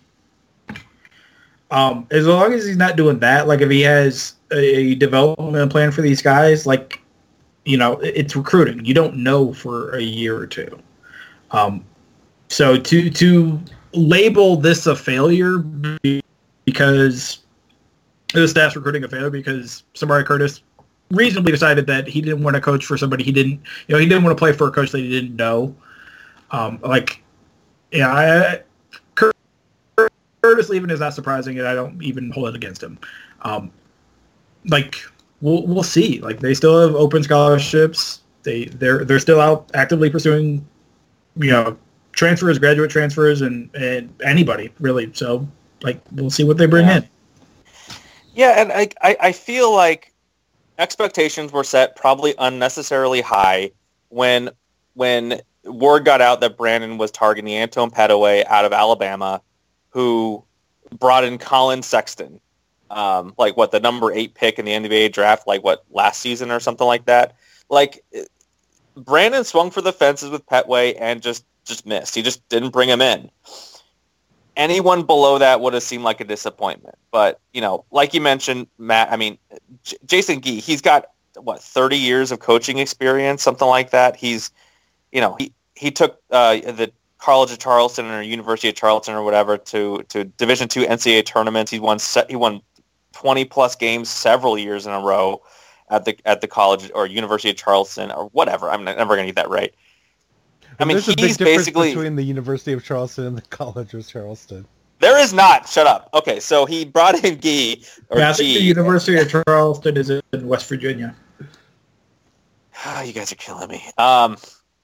Um, as long as he's not doing that, like if he has a development plan for these guys, like, you know, it's recruiting. You don't know for a year or two. Um, so to to label this a failure because the staff's recruiting a failure because Samari Curtis reasonably decided that he didn't want to coach for somebody he didn't, you know, he didn't want to play for a coach that he didn't know. Um, like, yeah, I, Curtis leaving is not surprising, and I don't even hold it against him. Um, like, we'll we'll see. Like, they still have open scholarships. They they're they're still out actively pursuing, you know, transfers, graduate transfers, and, and anybody really. So, like, we'll see what they bring yeah. in. Yeah, and I, I I feel like expectations were set probably unnecessarily high when when word got out that Brandon was targeting Antone Petaway out of Alabama, who brought in Colin Sexton, um, like what the number eight pick in the N B A draft, like what last season or something like that. Like Brandon swung for the fences with Petway and just just missed. He just didn't bring him in. Anyone below that would have seemed like a disappointment. But, you know, like you mentioned, Matt, I mean, J- Jason Gee, he's got, what, thirty years of coaching experience, something like that. He's, you know, he, he took uh, the College of Charleston or University of Charleston or whatever to, to Division two N C double A tournaments. He won he won twenty-plus games several years in a row at the at the College or University of Charleston or whatever. I'm never going to get that right. I mean, there's a big he's difference basically between the University of Charleston and the College of Charleston. There is not. Shut up. Okay, so he brought in Gee or Yeah, I think G. the University of Charleston is in West Virginia. Oh, you guys are killing me. Um.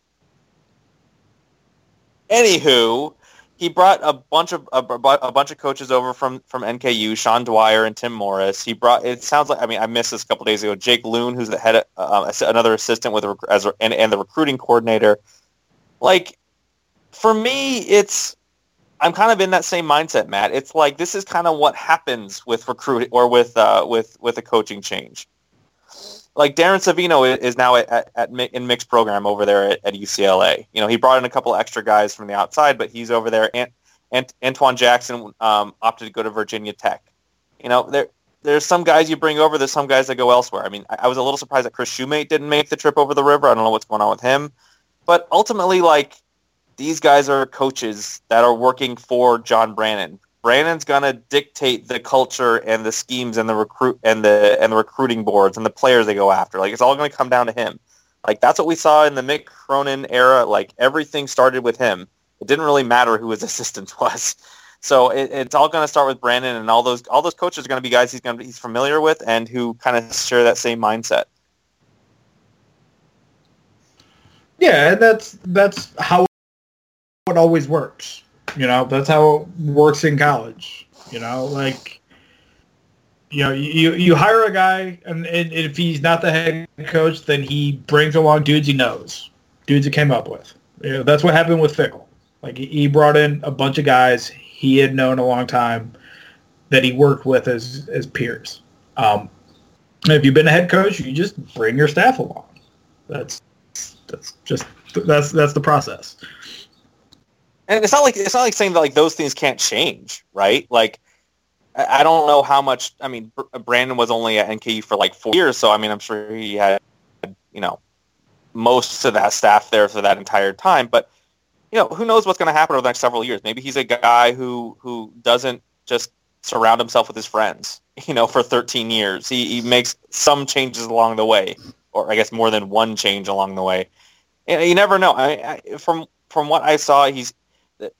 Anywho, he brought a bunch of a, a bunch of coaches over from, from N K U, Sean Dwyer and Tim Morris. He brought. It sounds like I mean I missed this a couple days ago. Jake Loon, who's the head, of, uh, another assistant with as and, and the recruiting coordinator. Like, for me, it's I'm kind of in that same mindset, Matt. It's like this is kind of what happens with recruiting or with uh, with with a coaching change. Like Darren Savino is now at, at, at in Mick's program over there at, at U C L A. You know, he brought in a couple of extra guys from the outside, but he's over there. And, and Antoine Jackson um, opted to go to Virginia Tech. You know, there there's some guys you bring over. There's some guys that go elsewhere. I mean, I, I was a little surprised that Chris Shoemate didn't make the trip over the river. I don't know what's going on with him. But ultimately, like, these guys are coaches that are working for John Brannon. Brannon's gonna dictate the culture and the schemes and the recruit and the and the recruiting boards and the players they go after. Like, it's all gonna come down to him. Like, that's what we saw in the Mick Cronin era. Like, everything started with him. It didn't really matter who his assistant was. So it, it's all gonna start with Brannon, and all those all those coaches are gonna be guys he's gonna he's familiar with and who kind of share that same mindset. Yeah, and that's that's how it always works. You know, that's how it works in college. You know, like, you know, you, you hire a guy, and, and if he's not the head coach, then he brings along dudes he knows, dudes he came up with. You know, that's what happened with Fickle. Like, he brought in a bunch of guys he had known a long time that he worked with as as peers. Um, if you've been a head coach, you just bring your staff along. That's that's just that's that's the process. And it's not like it's not like saying that like those things can't change, right? Like I, I don't know how much. I mean, Brandon was only at N K U for like four years, so I mean, I'm sure he had you know most of that staff there for that entire time. But you know, who knows what's going to happen over the next several years? Maybe he's a guy who who doesn't just surround himself with his friends, you know, for thirteen years. He, he makes some changes along the way, or I guess more than one change along the way. And you never know. I, I, from from what I saw, he's the,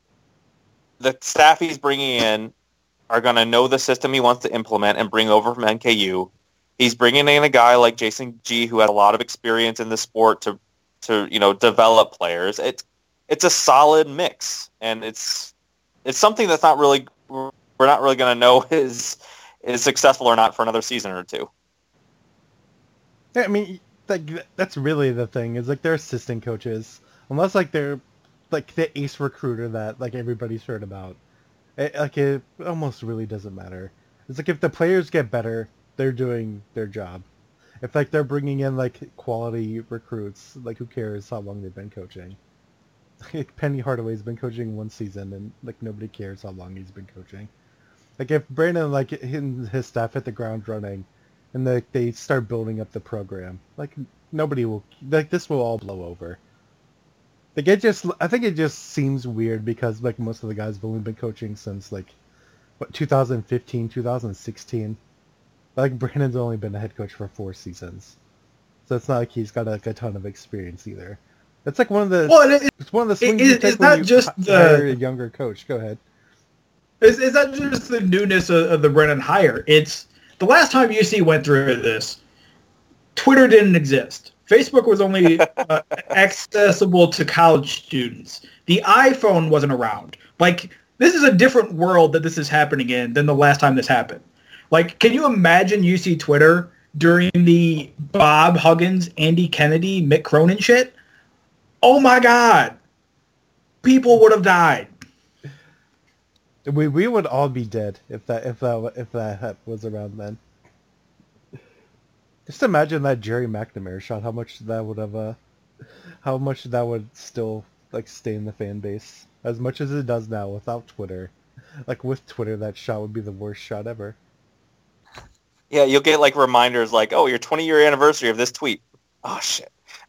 the staff he's bringing in are going to know the system he wants to implement and bring over from N K U. He's bringing in a guy like Jason G, who has a lot of experience in the sport to to you know develop players. It's it's a solid mix, and it's it's something that's not really we're not really going to know is is successful or not for another season or two. Yeah, I mean, like that's really the thing is like they're assistant coaches, unless like they're like the ace recruiter that like everybody's heard about. It, like it almost really doesn't matter. It's like if the players get better, they're doing their job. If like they're bringing in like quality recruits, like who cares how long they've been coaching? Like Penny Hardaway's been coaching one season, and like nobody cares how long he's been coaching. Like if Brandon like and his staff hit the ground running, and they they start building up the program, like nobody will like this will all blow over. Like it just I think it just seems weird because like most of the guys have only been coaching since like what two thousand fifteen, two thousand sixteen. Like Brandon's only been a head coach for four seasons, so it's not like he's got like a ton of experience either. It's like one of the well, it, it's one of the swings it, you it's take not when you just hire the a younger coach. Go ahead. It's, it's not just the newness of, of the Brennan hire. It's the last time U C went through this, Twitter didn't exist. Facebook was only uh, accessible to college students. The iPhone wasn't around. Like, this is a different world that this is happening in than the last time this happened. Like, can you imagine U C Twitter during the Bob Huggins, Andy Kennedy, Mick Cronin shit? Oh my God. People would have died. We we would all be dead if that if that if that was around then. Just imagine that Jerry McNamara shot. How much that would have uh, how much that would still like stay in the fan base as much as it does now without Twitter. Like with Twitter, that shot would be the worst shot ever. Yeah, you'll get like reminders like, "Oh, your twenty year anniversary of this tweet." Oh shit.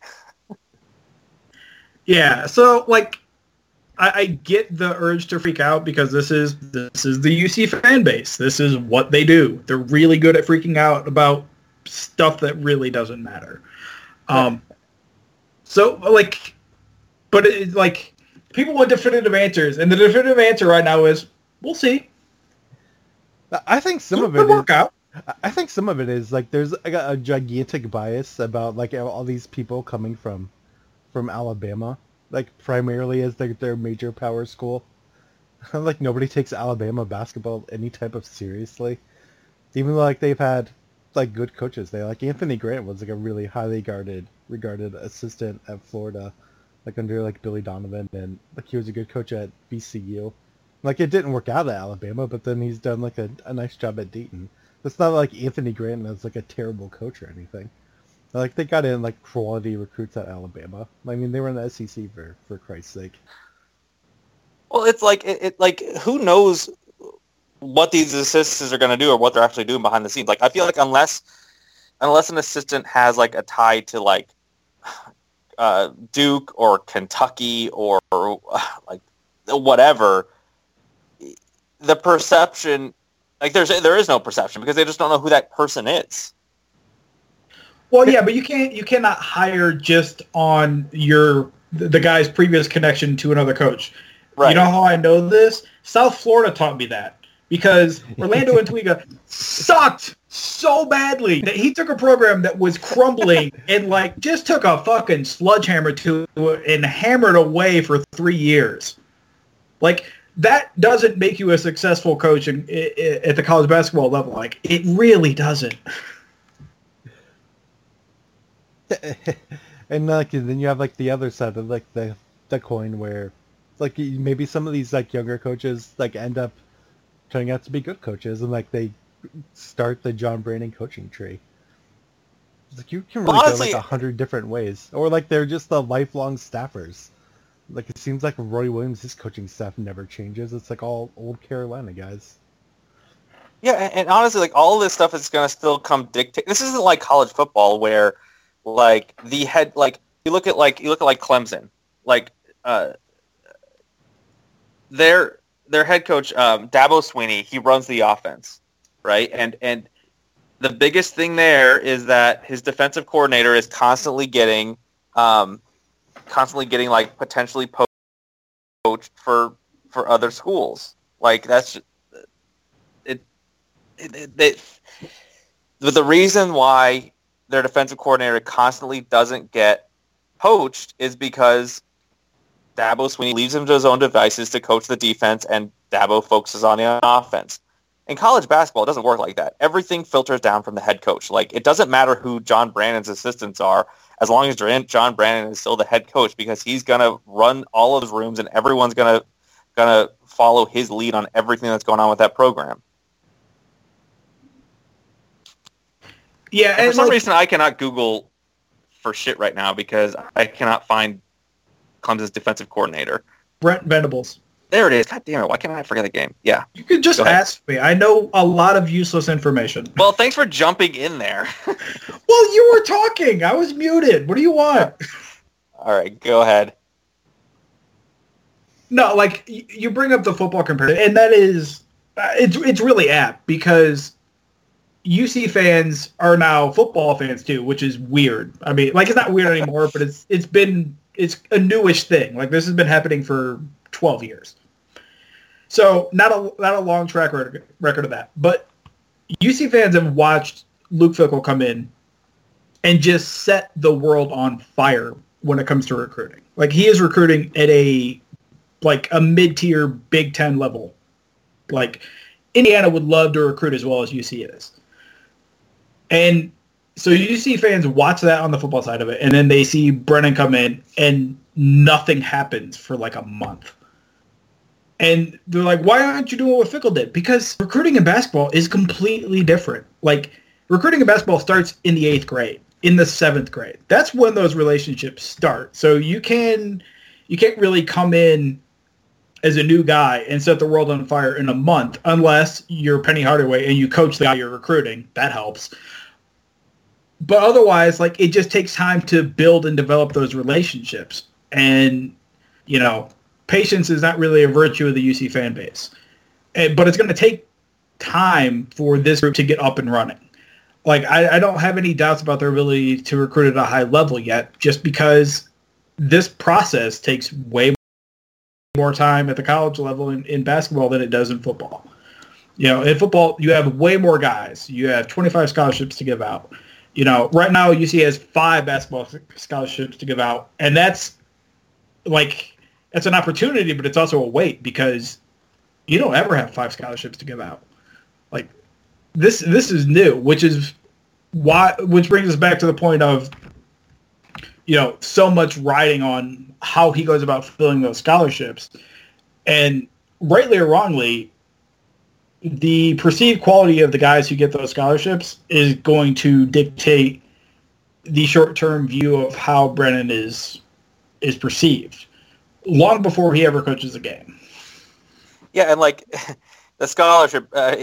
Yeah, so like. I, I get the urge to freak out because this is this is the U C fan base. This is what they do. They're really good at freaking out about stuff that really doesn't matter. Um, so like, but it, like people want definitive answers, and the definitive answer right now is we'll see. I think some It'll of it work is, out. I think some of it is like there's a, a gigantic bias about like all these people coming from from Alabama. Like primarily as their their major power school. Like nobody takes Alabama basketball any type of seriously. Even though like they've had like good coaches. They like Anthony Grant was like a really highly guarded regarded assistant at Florida, like under like Billy Donovan, and like he was a good coach at V C U. Like it didn't work out at Alabama, but then he's done like a, a nice job at Dayton. It's not like Anthony Grant was like a terrible coach or anything. Like, they got in, like, quality recruits at Alabama. I mean, they were in the S E C, for, for Christ's sake. Well, it's like, it, it like, who knows what these assistants are going to do or what they're actually doing behind the scenes. Like, I feel like unless, unless an assistant has, like, a tie to, like, uh, Duke or Kentucky or, or, like, whatever, the perception, like, there's there is no perception because they just don't know who that person is. Well, yeah, but you can't you cannot hire just on your the guy's previous connection to another coach. Right. You know how I know this? South Florida taught me that because Orlando Antigua sucked so badly that he took a program that was crumbling and like just took a fucking sledgehammer to it and hammered away for three years. Like that doesn't make you a successful coach in, in, at the college basketball level. Like it really doesn't. And like then you have like the other side of like the the coin where like maybe some of these like younger coaches like end up turning out to be good coaches and like they start the John Brandon coaching tree. Like you can really Honestly, go like a hundred different ways, or like they're just the lifelong staffers. Like it seems like Roy Williams, his coaching staff never changes. It's like all old Carolina guys. Yeah, and, and honestly, like all of this stuff is going to still come dictate. This isn't like college football where, like the head, like you look at like you look at like Clemson, like uh, their their head coach um, Dabo Swinney, he runs the offense, right? And and the biggest thing there is that his defensive coordinator is constantly getting, um, constantly getting like potentially poached for for other schools. Like that's it. it, it, it but the reason why their defensive coordinator constantly doesn't get poached is because Dabo Swinney leaves him to his own devices to coach the defense, and Dabo focuses on the offense. In college basketball, it doesn't work like that. Everything filters down from the head coach. Like, it doesn't matter who John Brannon's assistants are, as long as John Brannon is still the head coach, because he's going to run all of his rooms, and everyone's going to going to follow his lead on everything that's going on with that program. Yeah, and, and for some like, reason, I cannot Google for shit right now because I cannot find Clemson's defensive coordinator. Brent Venables. There it is. God damn it. Why can't I forget the game? Yeah. You could just ask me. I know a lot of useless information. Well, thanks for jumping in there. Well, you were talking. I was muted. What do you want? All right. Go ahead. No, like, you bring up the football comparison, and that is, uh, it's, it's really apt because U C fans are now football fans too, which is weird. I mean, like, it's not weird anymore, but it's it's been, it's a newish thing. Like, this has been happening for twelve years. So not a not a long track record, record of that. But U C fans have watched Luke Fickell come in and just set the world on fire when it comes to recruiting. Like, he is recruiting at a like a mid-tier Big Ten level. Like, Indiana would love to recruit as well as U C is. And so U C fans watch that on the football side of it, and then they see Brennan come in and nothing happens for like a month. And they're like, why aren't you doing what Fickell did? Because recruiting in basketball is completely different. Like, recruiting in basketball starts in the eighth grade, in the seventh grade. That's when those relationships start. So you can, you can't really come in as a new guy and set the world on fire in a month unless you're Penny Hardaway and you coach the guy you're recruiting. That helps. But otherwise, like, it just takes time to build and develop those relationships. And, you know, patience is not really a virtue of the U C fan base. And, but it's going to take time for this group to get up and running. Like, I, I don't have any doubts about their ability to recruit at a high level yet, just because this process takes way more time at the college level in, in basketball than it does in football. You know, in football, you have way more guys. You have twenty-five scholarships to give out. You know, right now U C has five basketball scholarships to give out, and that's like, that's an opportunity, but it's also a weight because you don't ever have five scholarships to give out. Like, this this is new, which is why, which brings us back to the point of, you know, so much riding on how he goes about filling those scholarships. And rightly or wrongly, the perceived quality of the guys who get those scholarships is going to dictate the short-term view of how Brennan is is perceived long before he ever coaches a game. Yeah, and like the scholarship uh,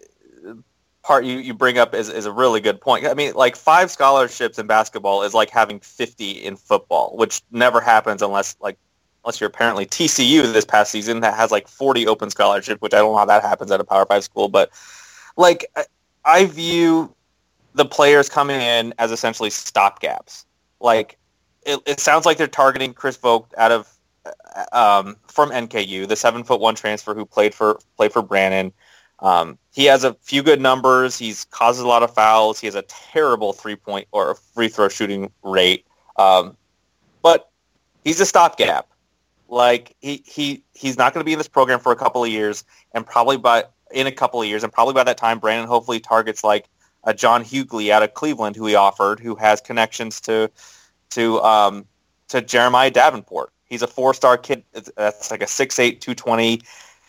part you, you bring up is, is a really good point. I mean, like, five scholarships in basketball is like having fifty in football, which never happens unless like unless you're apparently T C U this past season that has like forty open scholarships, which I don't know how that happens at a Power Five school. But like, I view the players coming in as essentially stopgaps. Like, it, it sounds like they're targeting Chris Vogt out of um, from N K U, the seven foot one transfer who played for played for Brannon. Um, he has a few good numbers. He's causes a lot of fouls. He has a terrible three point or free throw shooting rate. Um, but he's a stopgap. Like, he, he he's not going to be in this program for a couple of years, and probably by in a couple of years, and probably by that time, Brannon hopefully targets like a John Hughley out of Cleveland, who he offered, who has connections to to um, to Jeremiah Davenport. He's a four-star kid. That's like a six eight, two twenty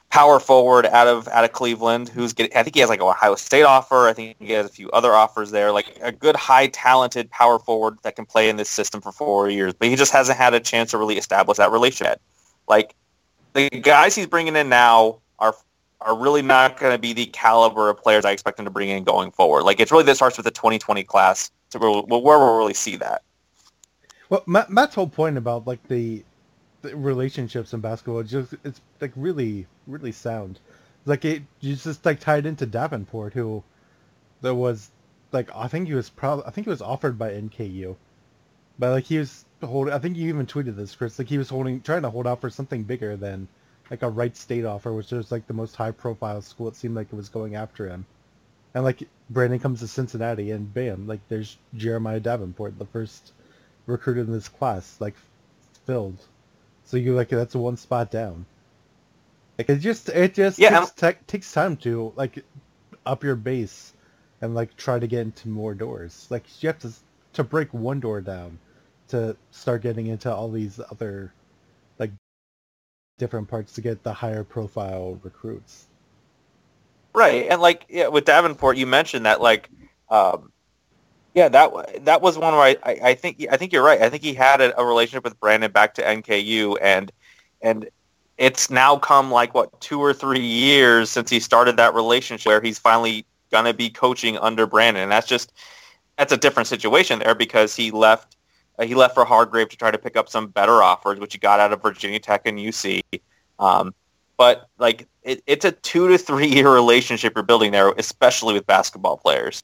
power forward out of out of Cleveland, who's getting, I think he has like a Ohio State offer. I think he has a few other offers there. Like a good, high talented power forward that can play in this system for four years, but he just hasn't had a chance to really establish that relationship. Like the guys he's bringing in now are are really not going to be the caliber of players I expect him to bring in going forward. Like it's really that starts with the twenty twenty class to where we'll, where we'll really see that. Well, Matt, Matt's whole point about like the, the relationships in basketball, it's just it's like really really sound. Like it, you just like tied into Davenport, who there was like I think he was probably I think he was offered by N K U, but like he was holding. I think you even tweeted this, Chris. Like he was holding trying to hold out for something bigger than like a Wright State offer, which was like the most high profile school. It seemed like it was going after him, and like Brandon comes to Cincinnati, and bam, like there's Jeremiah Davenport, the first recruit in this class, like filled. So you like that's one spot down. Like it just it just Yeah, takes, te- takes time to like up your base and like try to get into more doors. Like you have to to break one door down to start getting into all these other like different parts to get the higher profile recruits. Right, and like yeah, with Davenport, you mentioned that like, um, yeah, that that was one where I, I, I think I think you're right. I think he had a, a relationship with Brandon back to N K U, and and it's now come like what two or three years since he started that relationship where he's finally gonna be coaching under Brandon, and that's just that's a different situation there because he left uh, he left for Hargrave to try to pick up some better offers, which he got out of Virginia Tech and U C. Um, but like it, it's a two to three year relationship you're building there, especially with basketball players.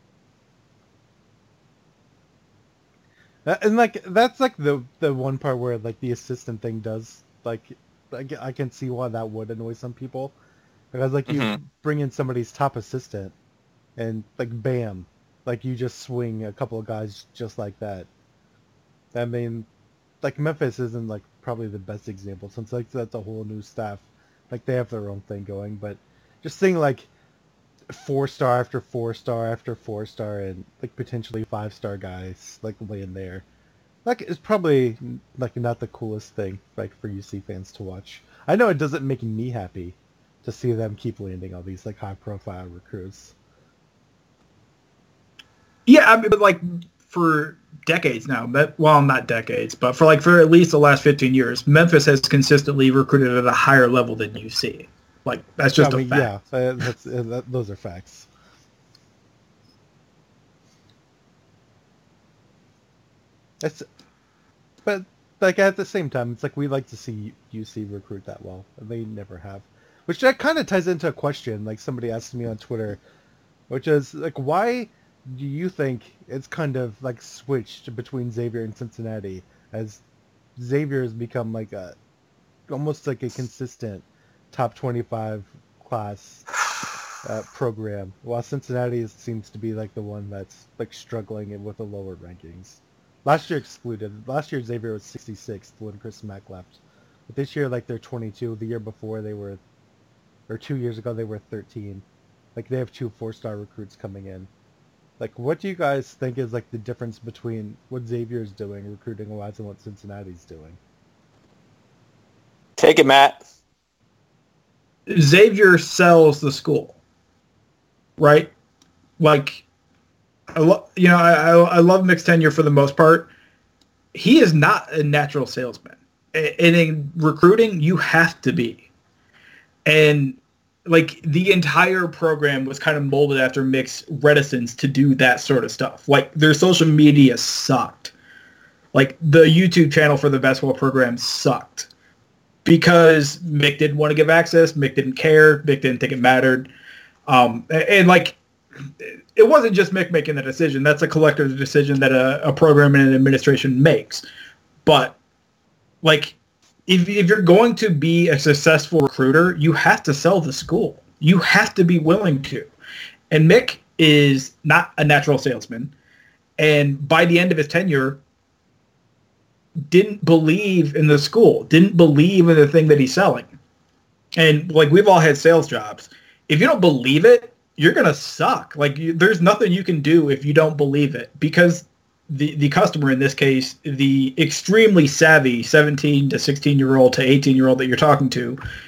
And like that's like the the one part where like the assistant thing does like I, I can see why that would annoy some people because like you Mm-hmm. bring in somebody's top assistant and like bam, like you just swing a couple of guys just like that. I mean, like Memphis isn't like probably the best example since like that's a whole new staff, like they have their own thing going. But just seeing like four star after four star after four star and like potentially five star guys like laying there, like it's probably like not the coolest thing like for U C fans to watch. I know it doesn't make me happy to see them keep landing all these like high profile recruits. Yeah, I mean, but like for decades now, but, well, not decades, but for like for at least the last fifteen years, Memphis has consistently recruited at a higher level than U C. Like that's just I mean, a fact. yeah, uh, that's, uh, that, those are facts. It's, but like at the same time, it's like we like to see U C recruit that well, and they never have. Which that kind of ties into a question like somebody asked me on Twitter, which is like, why do you think it's kind of like switched between Xavier and Cincinnati as Xavier has become like a almost like a consistent top twenty-five class uh, program, while Cincinnati is, seems to be like the one that's like struggling with the lower rankings. Last year excluded. Last year Xavier was sixty-sixth when Chris Mack left. But this year like they're twenty-two. The year before they were, or two years ago they were thirteen. Like they have two four-star recruits coming in. Like what do you guys think is like the difference between what Xavier's doing recruiting wise and what Cincinnati's doing? Take it, Matt. Xavier sells the school, right? Like, I lo- you know, I, I I love Mick's tenure for the most part. He is not a natural salesman, and in recruiting, you have to be. And like the entire program was kind of molded after Mick's reticence to do that sort of stuff. Like their social media sucked. Like the YouTube channel for the basketball program sucked. Because Mick didn't want to give access, Mick didn't care, Mick didn't think it mattered. Um, and, and, like, it wasn't just Mick making the decision. That's a collective decision that a, a program and an administration makes. But, like, if, if you're going to be a successful recruiter, you have to sell the school. You have to be willing to. And Mick is not a natural salesman. And by the end of his tenure, didn't believe in the school, didn't believe in the thing that he's selling. And like we've all had sales jobs. If you don't believe it, you're going to suck. Like you, there's nothing you can do if you don't believe it because the, the customer, in this case, the extremely savvy seventeen to sixteen year old to eighteen year old that you're talking to,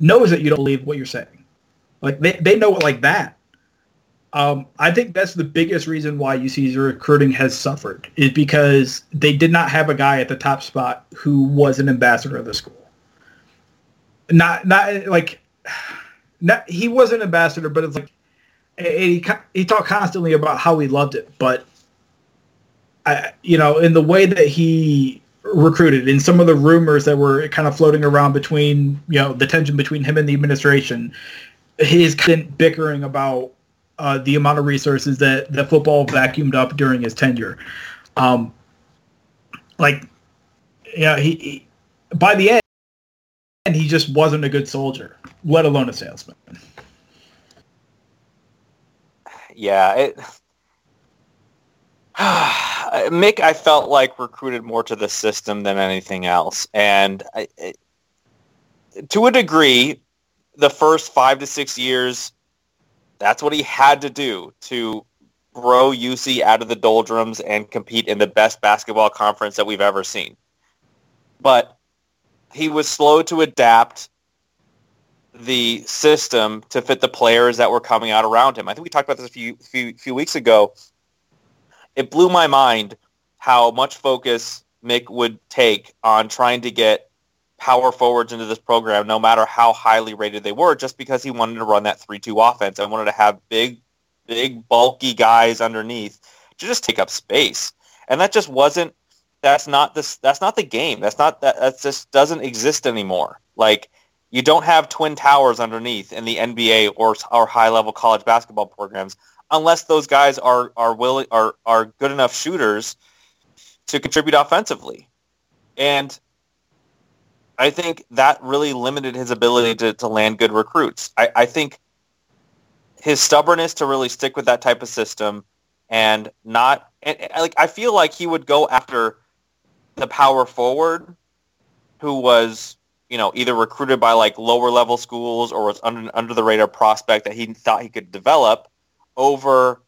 knows that you don't believe what you're saying. Like they, they know it like that. Um, I think that's the biggest reason why U C's recruiting has suffered, is because they did not have a guy at the top spot who was an ambassador of the school. Not, not like, not, he was an ambassador, but it's like, he, he talked constantly about how he loved it. But, I, you know, in the way that he recruited, in some of the rumors that were kind of floating around between, you know, the tension between him and the administration, his bickering about Uh, the amount of resources that, that football vacuumed up during his tenure. Um, like, yeah, he, he by the end, he just wasn't a good soldier, let alone a salesman. Yeah, it. Mick, I felt like recruited more to the system than anything else, and I, it, to a degree, the first five to six years. That's what he had to do to grow U C out of the doldrums and compete in the best basketball conference that we've ever seen. But he was slow to adapt the system to fit the players that were coming out around him. I think we talked about this a few, few, few weeks ago. It blew my mind how much focus Mick would take on trying to get power forwards into this program, no matter how highly rated they were, just because he wanted to run that three two offense and wanted to have big, big, bulky guys underneath to just take up space. And that just wasn't, that's not this, that's not the game. That's not, that, that just doesn't exist anymore. Like, you don't have twin towers underneath in the N B A or, or high-level college basketball programs unless those guys are, are willing, are, are good enough shooters to contribute offensively. And I think that really limited his ability to, to land good recruits. I, I think his stubbornness to really stick with that type of system and not and, like I feel like he would go after the power forward who was, you know, either recruited by like lower level schools or was under under the radar prospect that he thought he could develop over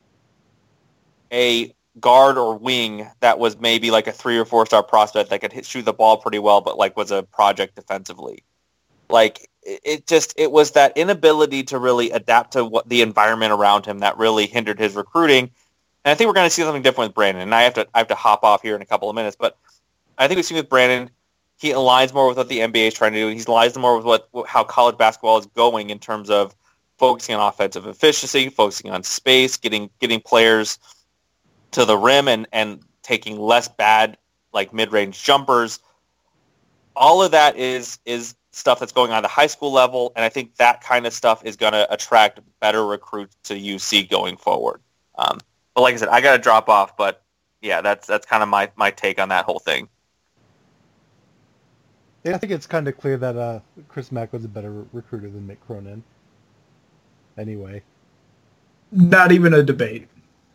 a guard or wing that was maybe like a three or four star prospect that could hit, shoot the ball pretty well, but like was a project defensively. Like it, it just, it was that inability to really adapt to what the environment around him that really hindered his recruiting. And I think we're going to see something different with Brandon. And I have to, I have to hop off here in a couple of minutes, but I think we've seen with Brandon, he aligns more with what the N B A is trying to do. He aligns more with what, how college basketball is going in terms of focusing on offensive efficiency, focusing on space, getting, getting players to the rim and, and taking less bad, like mid-range jumpers. All of that is is stuff that's going on at the high school level, and I think that kind of stuff is going to attract better recruits to U C going forward. Um, but like I said, I got to drop off, but yeah, that's that's kind of my, my take on that whole thing. Yeah, I think it's kind of clear that uh, Chris Mack was a better re- recruiter than Mick Cronin. Anyway. Not even a debate.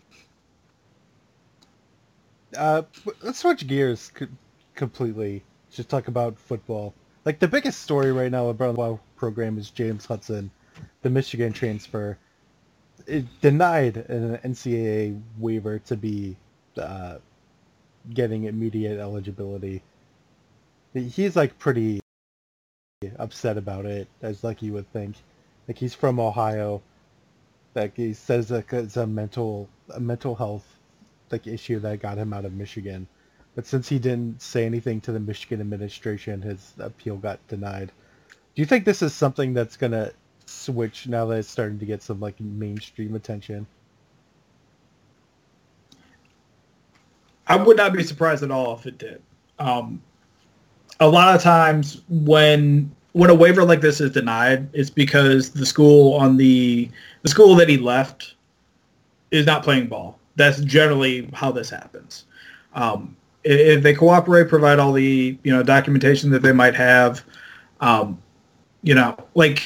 Uh, let's switch gears co- completely. Just talk about football. Like, the biggest story right now about the WoW program is James Hudson, the Michigan transfer. It denied an N C double A waiver to be uh, getting immediate eligibility. He's, like, pretty upset about it, as like you would think. Like, he's from Ohio. Like, he says that it's a mental, a mental health like issue that got him out of Michigan. But since he didn't say anything to the Michigan administration, his appeal got denied. Do you think this is something that's going to switch now that it's starting to get some like mainstream attention? I would not be surprised at all if it did. Um, a lot of times when when a waiver like this is denied, it's because the school on the the school that he left is not playing ball. That's generally how this happens. Um, if they cooperate, provide all the you know documentation that they might have, um, you know, like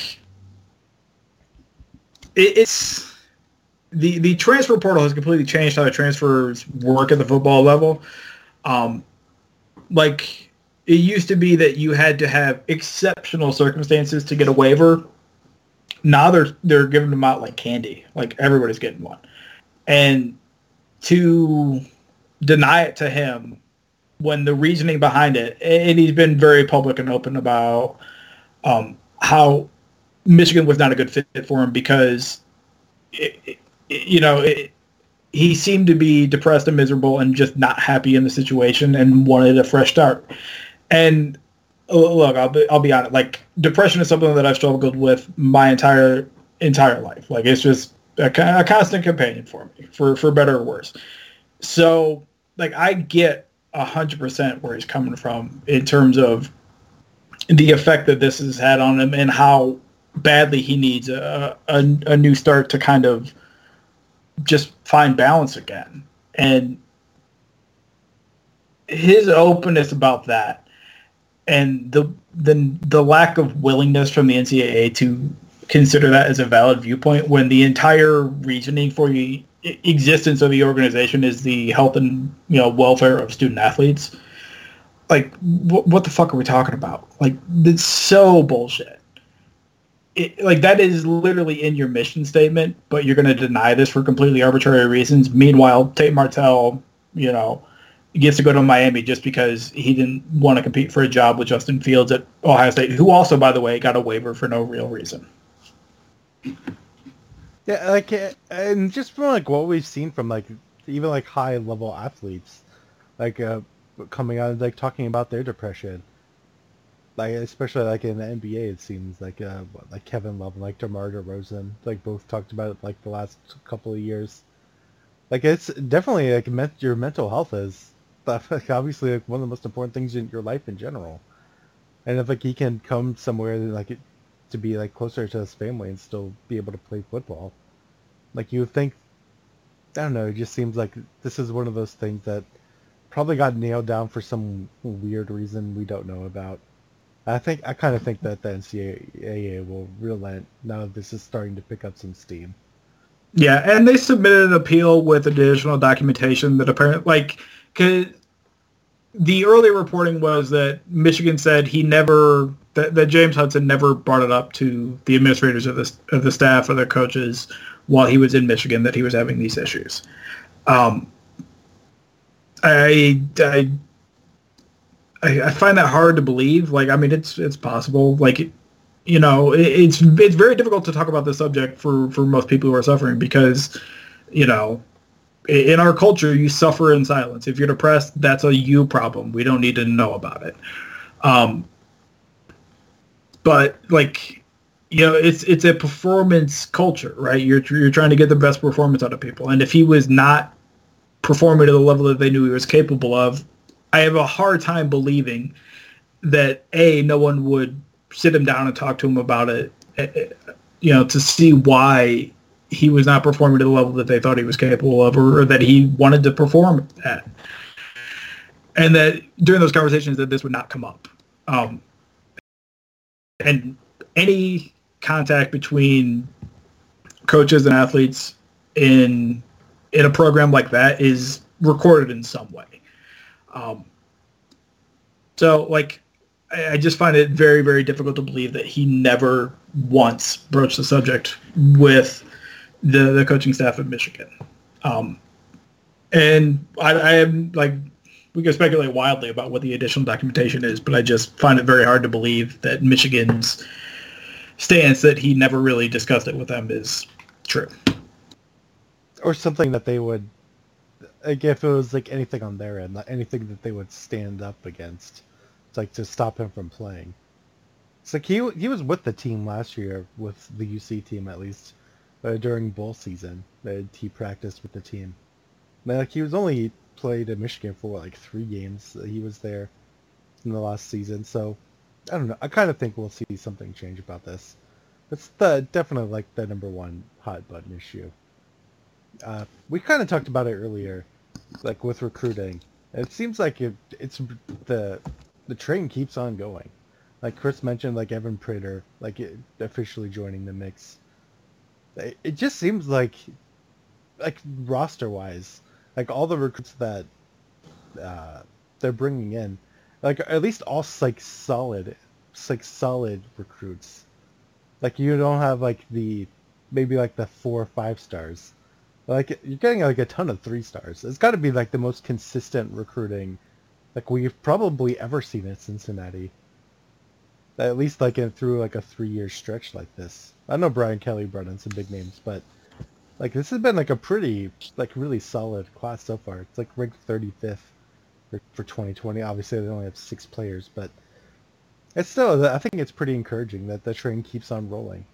it, it's the the transfer portal has completely changed how the transfers work at the football level. Um, like it used to be that you had to have exceptional circumstances to get a waiver. Now they're they're giving them out like candy. Like everybody's getting one, and to deny it to him when the reasoning behind it, and he's been very public and open about um, how Michigan was not a good fit for him because, it, it, you know, it, he seemed to be depressed and miserable and just not happy in the situation and wanted a fresh start. And look, I'll be, I'll be honest. Like, depression is something that I've struggled with my entire entire life. Like, it's just a, a constant companion for me, for for better or worse. So, like, I get a hundred percent where he's coming from in terms of the effect that this has had on him and how badly he needs a a, a new start to kind of just find balance again. And his openness about that. And the, the the lack of willingness from the N C double A to consider that as a valid viewpoint when the entire reasoning for the existence of the organization is the health and, you know, welfare of student athletes. Like, wh- what the fuck are we talking about? Like, it's so bullshit. It, like, that is literally in your mission statement, but you're going to deny this for completely arbitrary reasons. Meanwhile, Tate Martell, you know, gets to go to Miami just because he didn't want to compete for a job with Justin Fields at Ohio State, who also, by the way, got a waiver for no real reason. Yeah, like, and just from like what we've seen from like even like high level athletes, like uh, coming out and like talking about their depression, like especially like in the N B A, it seems like uh, like Kevin Love and like DeMar DeRozan, like both talked about it like the last couple of years. Like, it's definitely like meant your mental health is. Like, obviously, like one of the most important things in your life in general, and if like he can come somewhere like it, to be like closer to his family and still be able to play football, like you would think, I don't know, it just seems like this is one of those things that probably got nailed down for some weird reason we don't know about. I think I kind of think that the N C double A will relent now that this is starting to pick up some steam. Yeah, and they submitted an appeal with additional documentation that apparently, like, cause the early reporting was that Michigan said he never, that, that James Hudson never brought it up to the administrators of the, of the staff or their coaches while he was in Michigan that he was having these issues. Um, I, I, I find that hard to believe. Like, I mean, it's it's possible. Like, you know, it, it's it's very difficult to talk about this subject for, for most people who are suffering because, you know, in our culture, you suffer in silence. If you're depressed, that's a you problem. We don't need to know about it. Um, but like, you know, it's it's a performance culture, right? You're you're trying to get the best performance out of people, and if he was not performing to the level that they knew he was capable of, I have a hard time believing that A, no one would sit him down and talk to him about it, you know, to see why he was not performing to the level that they thought he was capable of, or, or that he wanted to perform at. And that during those conversations that this would not come up. Um, and any contact between coaches and athletes in in a program like that is recorded in some way. Um, so, like, I, I just find it very, very difficult to believe that he never once broached the subject with the, the coaching staff of Michigan. Um, and I, I am, like, we can speculate wildly about what the additional documentation is, but I just find it very hard to believe that Michigan's stance that he never really discussed it with them is true. Or something that they would, like, if it was like anything on their end, like anything that they would stand up against, it's like to stop him from playing. It's like he he was with the team last year, with the U C team at least, uh, during bowl season. Uh, he practiced with the team. But, like, he was only played in Michigan for what, like three games. He was there in the last season, so I don't know. I kind of think we'll see something change about this. It's the definitely like the number one hot button issue. Uh, we kind of talked about it earlier, like with recruiting. It seems like it, it's the the train keeps on going. Like Chris mentioned, like Evan Prater, like it, officially joining the mix. It, it just seems like, like roster wise, like all the recruits that uh, they're bringing in, like at least all like solid, like solid recruits. Like you don't have like the maybe like the four or five stars. Like, you're getting, like, a ton of three stars. It's got to be, like, the most consistent recruiting, like, we've probably ever seen at Cincinnati. At least like in through like a three year stretch like this. I know Brian Kelly brought in some big names, but like this has been like a pretty like really solid class so far. It's like ranked thirty-fifth for, for twenty twenty. Obviously they only have six players, but it's still I think it's pretty encouraging that the train keeps on rolling.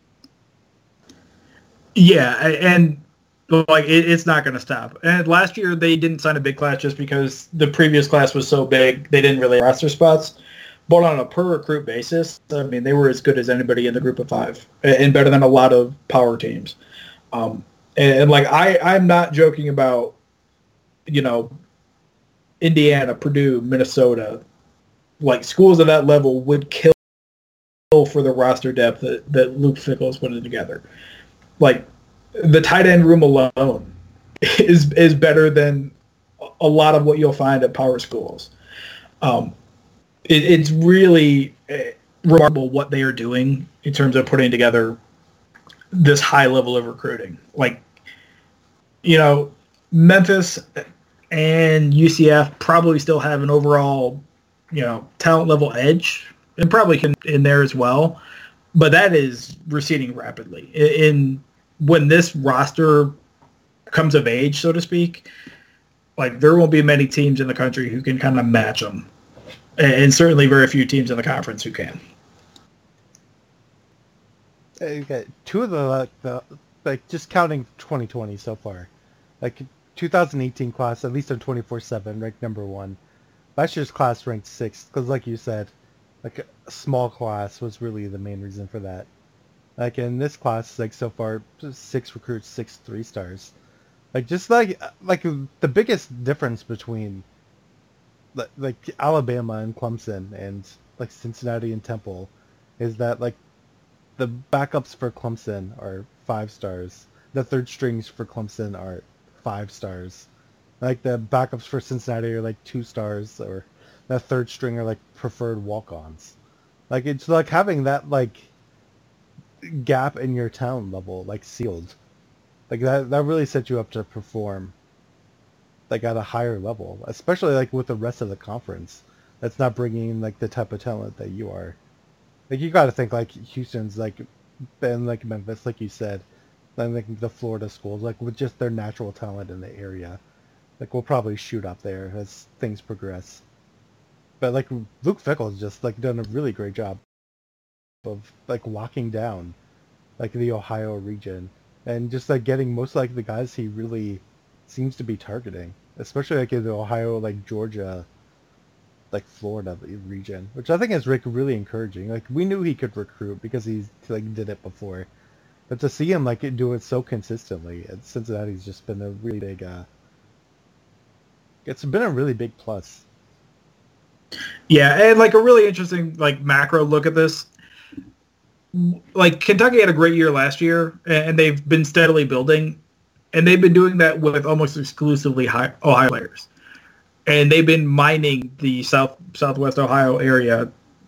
Yeah, and like it, it's not going to stop. And last year they didn't sign a big class just because the previous class was so big they didn't really have roster spots. But on a per recruit basis, I mean, they were as good as anybody in the group of five, and better than a lot of power teams. Um, and, and like I, I'm not joking about, you know, Indiana, Purdue, Minnesota, like schools of that level would kill for the roster depth that, that Luke Fickell is putting together. Like the tight end room alone is is better than a lot of what you'll find at power schools. Um, it, it's really remarkable what they are doing in terms of putting together this high level of recruiting. Like, you know, Memphis and U C F probably still have an overall, you know, talent level edge, and probably can in there as well. But that is receding rapidly. In, in when this roster comes of age, so to speak, like there won't be many teams in the country who can kind of match them, and, and certainly very few teams in the conference who can. Okay, two of the, like, the like just counting twenty twenty so far, like two thousand eighteen class at least on twenty-four seven ranked number one. Last year's class ranked sixth because, like you said, like a small class was really the main reason for that. Like in this class, like so far, six recruits, six three stars. Like just like like the biggest difference between like Alabama and Clemson and like Cincinnati and Temple is that like the backups for Clemson are five stars. The third strings for Clemson are five stars. Like the backups for Cincinnati are like two stars, or the third string are like preferred walk-ons. Like it's like having that like gap in your talent level like sealed. Like that that really sets you up to perform like at a higher level, especially like with the rest of the conference that's not bringing like the type of talent that you are. Like you got to think like Houston's like and like Memphis, like you said, and like the Florida schools, like with just their natural talent in the area, like we'll probably shoot up there as things progress. But like Luke Fickell has just like done a really great job of like locking down like the Ohio region and just like getting most like the guys he really seems to be targeting, especially like in the Ohio, like Georgia, like Florida region, which I think is Rick really encouraging. Like we knew he could recruit because he's like did it before, but to see him like do it so consistently at Cincinnati's just been a really big. Uh, it's been a really big plus. Yeah, and like a really interesting like macro look at this. Like Kentucky had a great year last year, and they've been steadily building, and they've been doing that with almost exclusively high, Ohio players. And they've been mining the South Southwest Ohio area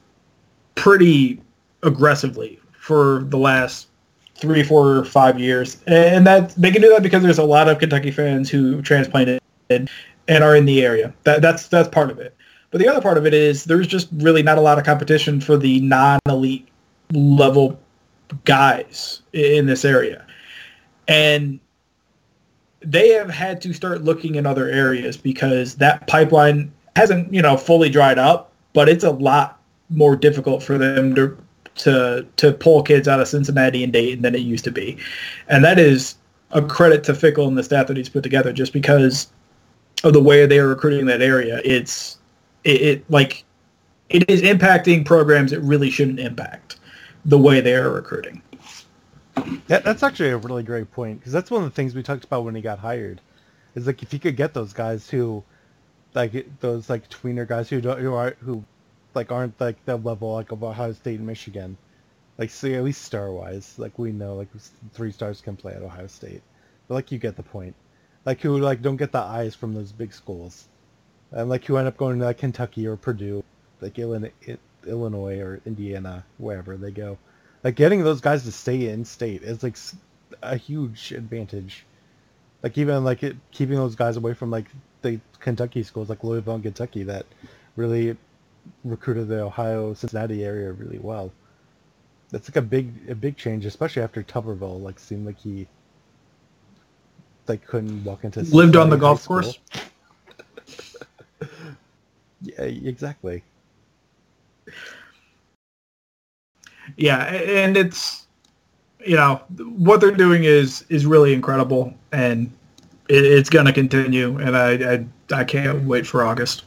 pretty aggressively for the last three, four, five years. And that they can do that because there's a lot of Kentucky fans who transplanted and are in the area. That that's that's part of it. But the other part of it is there's just really not a lot of competition for the non-elite level guys in this area. And they have had to start looking in other areas because that pipeline hasn't, you know, fully dried up, but it's a lot more difficult for them to to to pull kids out of Cincinnati and Dayton than it used to be. And that is a credit to Fickell and the staff that he's put together just because of the way they are recruiting that area. It's it, it like it is impacting programs it really shouldn't impact the way they are recruiting. Yeah, that's actually a really great point because that's one of the things we talked about when he got hired. Is like if you could get those guys who, like those like tweener guys who don't who are who, like aren't like the level like of Ohio State and Michigan, like see at least star wise, like we know like three stars can play at Ohio State, but like you get the point, like who like don't get the eyes from those big schools, and like who end up going to like Kentucky or Purdue, like Illinois, Illinois or Indiana, wherever they go. Like getting those guys to stay in state is like a huge advantage. Like even like it, keeping those guys away from like the Kentucky schools like Louisville and Kentucky that really recruited the Ohio Cincinnati area really well. That's like a big a big change, especially after Tuberville. Like seemed like he like couldn't walk into Lived on the Cincinnati High golf School. course. Yeah, exactly. Yeah, and it's, you know, what they're doing is is really incredible, and it, it's going to continue, and I, I I can't wait for August.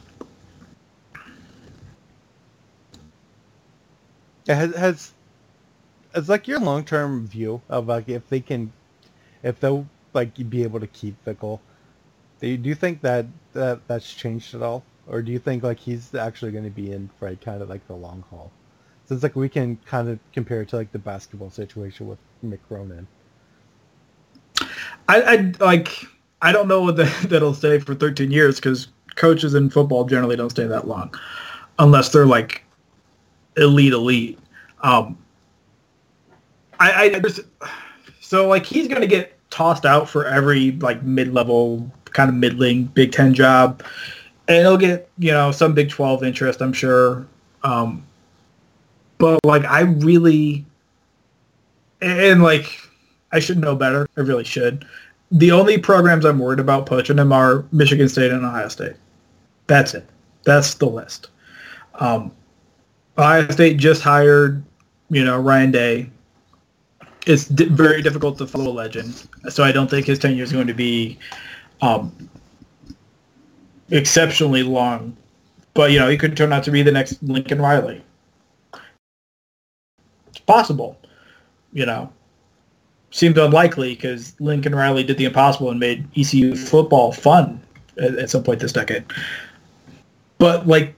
Yeah, has has it's like your long term view of like if they can, if they'll like be able to keep Fickle. Do you, do you think that, that that's changed at all, or do you think like he's actually going to be in for like, kind of like the long haul? Since like we can kind of compare it to like the basketball situation with Mick Cronin. I, I like I don't know what the, that'll stay for thirteen years because coaches in football generally don't stay that long, unless they're like elite elite. Um, I, I just so like he's gonna get tossed out for every like mid level kind of middling Big Ten job, and he'll get you know some Big twelve interest, I'm sure. Um, but like I really and like I should know better. I really should. The only programs I'm worried about poaching him are Michigan State and Ohio State. That's it. That's the list. Um, Ohio State just hired, you know, Ryan Day. It's di- very difficult to follow a legend, so I don't think his tenure is going to be um, exceptionally long. But, you know, he could turn out to be the next Lincoln Riley. It's possible, you know. Seems unlikely because Lincoln Riley did the impossible and made E C U football fun at, at some point this decade. But, like,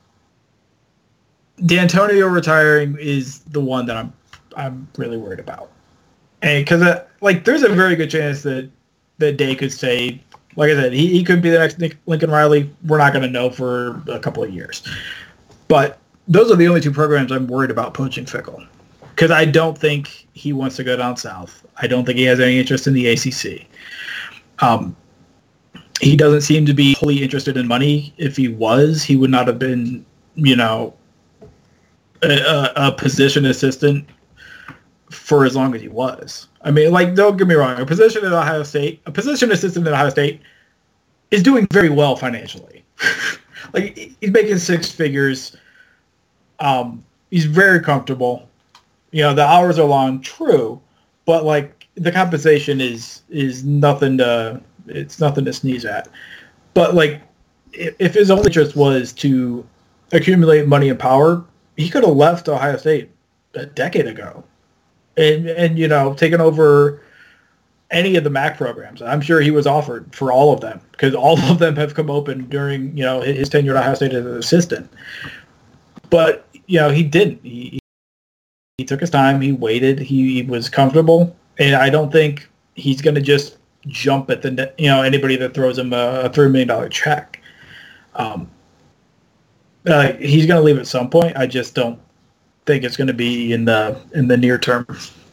D'Antonio retiring is the one that I'm I'm really worried about. And because, uh, like, there's a very good chance that, that Day could say, like I said, he, he could be the next Lincoln Riley. We're not going to know for a couple of years. But those are the only two programs I'm worried about poaching Fickle. Because I don't think he wants to go down south. I don't think he has any interest in the A C C. Um, he doesn't seem to be wholly interested in money. If he was, he would not have been, you know, a, a position assistant for as long as he was. I mean, like, don't get me wrong. A position at Ohio State, a position assistant at Ohio State is doing very well financially. Like, he's making six figures. Um, he's very comfortable. You know, the hours are long, true, but like the compensation is is nothing to it's nothing to sneeze at. But like, if, if his only interest was to accumulate money and power, he could have left Ohio State a decade ago, and and you know taken over any of the M A C programs. I'm sure he was offered for all of them because all of them have come open during you know his tenure at Ohio State as an assistant. But you know he didn't. He, He took his time. He waited. He, he was comfortable, and I don't think he's going to just jump at the you know anybody that throws him a, a three million dollar check. Um, uh, he's going to leave at some point. I just don't think it's going to be in the in the near term.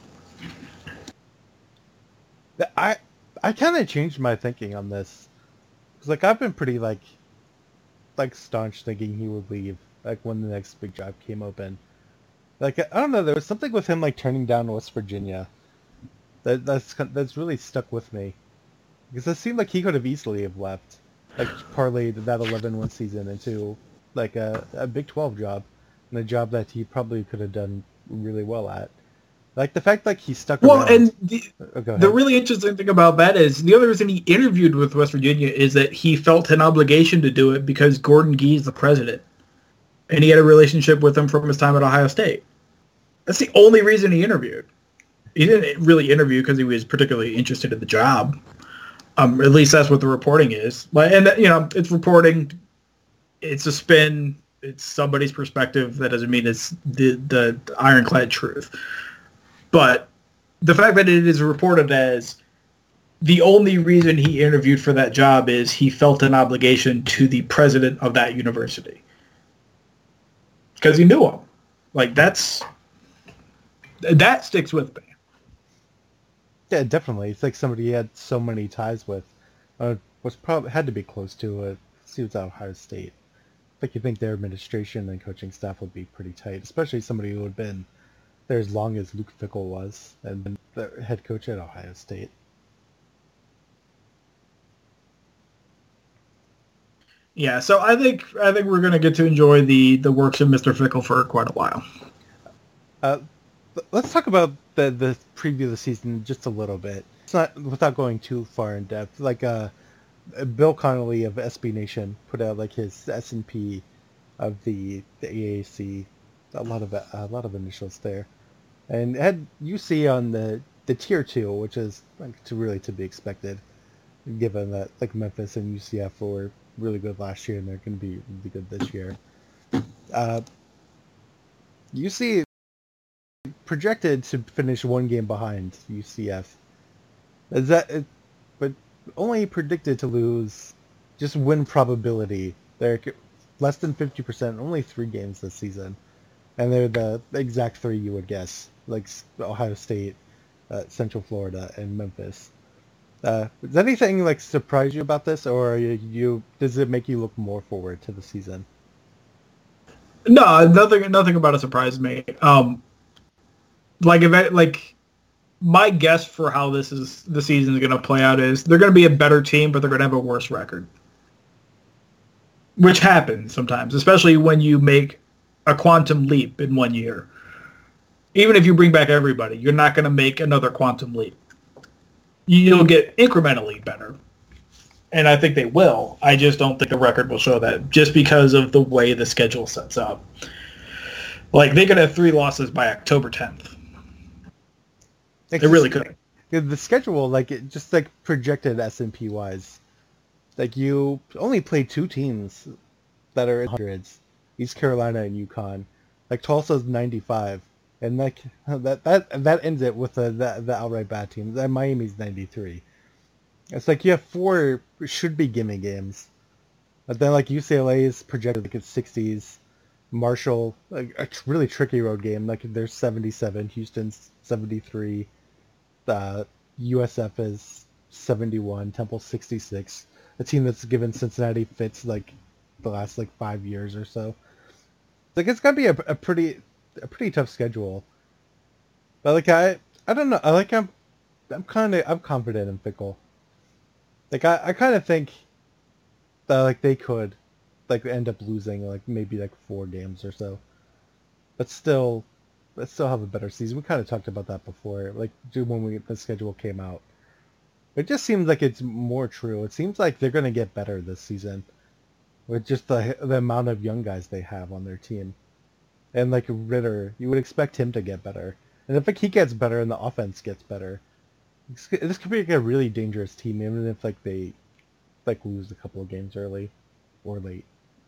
I I kind of changed my thinking on this because like I've been pretty like like staunch thinking he would leave like when the next big job came open. Like I don't know, there was something with him like turning down West Virginia that that's that's really stuck with me because it seemed like he could have easily have left, like parlayed that eleven win season into like a, a Big twelve job and a job that he probably could have done really well at. Like the fact like he stuck well, around. and the, oh, go ahead. the really interesting thing about that is the other reason he interviewed with West Virginia is that he felt an obligation to do it because Gordon Gee is the president, and he had a relationship with him from his time at Ohio State. That's the only reason he interviewed. He didn't really interview because he was particularly interested in the job. Um, at least that's what the reporting is. But and you know, it's reporting. It's a spin. It's somebody's perspective. That doesn't mean it's the the ironclad truth. But the fact that it is reported as the only reason he interviewed for that job is he felt an obligation to the president of that university because he knew him. Like that's. That sticks with me. Yeah, definitely. It's like somebody he had so many ties with. Uh, was probably had to be close to it. He was at Ohio State. like you think their administration and coaching staff would be pretty tight, especially somebody who had been there as long as Luke Fickell was and been the head coach at Ohio State. Yeah, so I think I think we're going to get to enjoy the, the works of Mister Fickell for quite a while. Uh, let's talk about the the preview of the season just a little bit. It's not without going too far in depth. Like uh, Bill Connolly of S B Nation put out like his S and P of the the A A C, a lot of a lot of initials there, and it had U C on the the tier two, which is like to really to be expected, given that like Memphis and U C F were really good last year and they're going to be really good this year. Uh, U C projected to finish one game behind U C F. Is that it, but only predicted to lose just win probability. They're less than fifty percent, only three games this season. And they're the exact three you would guess, like Ohio State, uh, Central Florida, and Memphis. Uh, does anything like surprise you about this, or are you, you does it make you look more forward to the season? No, nothing. Nothing about it surprised me. Um, like if I, like my guess for how this is the season is going to play out is they're going to be a better team, but they're going to have a worse record, which happens sometimes, especially when you make a quantum leap in one year. Even if you bring back everybody, you're not going to make another quantum leap. You'll get incrementally better. And I think they will. I just don't think the record will show that just because of the way the schedule sets up. Like, they could have three losses by October tenth. They really could. The schedule, like, it just, like, projected S and P-wise. Like, you only play two teams that are in hundreds. East Carolina and UConn. Like, Tulsa's ninety-five. And like that, that that ends it with the, the the outright bad team. That Miami's ninety-three. It's like you have four should be gimme games, but then like U C L A is projected like it's sixties. Marshall, like a really tricky road game. Like they're seventy-seven. Houston's seventy-three. Uh, U S F is seventy-one. Temple sixty-six. A team that's given Cincinnati fits like the last like five years or so. Like it's gotta be a, a pretty. a pretty tough schedule. But like I I don't know. I like I'm I'm kinda I'm confident in Fickell. Like I, I kinda think that like they could like end up losing like maybe like four games or so. But still but still have a better season. We kinda talked about that before, like when we the schedule came out. It just seems like it's more true. It seems like they're gonna get better this season. With just the the amount of young guys they have on their team. And like Ritter, you would expect him to get better. And if like he gets better and the offense gets better, this could be like a really dangerous team, even if like they like lose a couple of games early or late.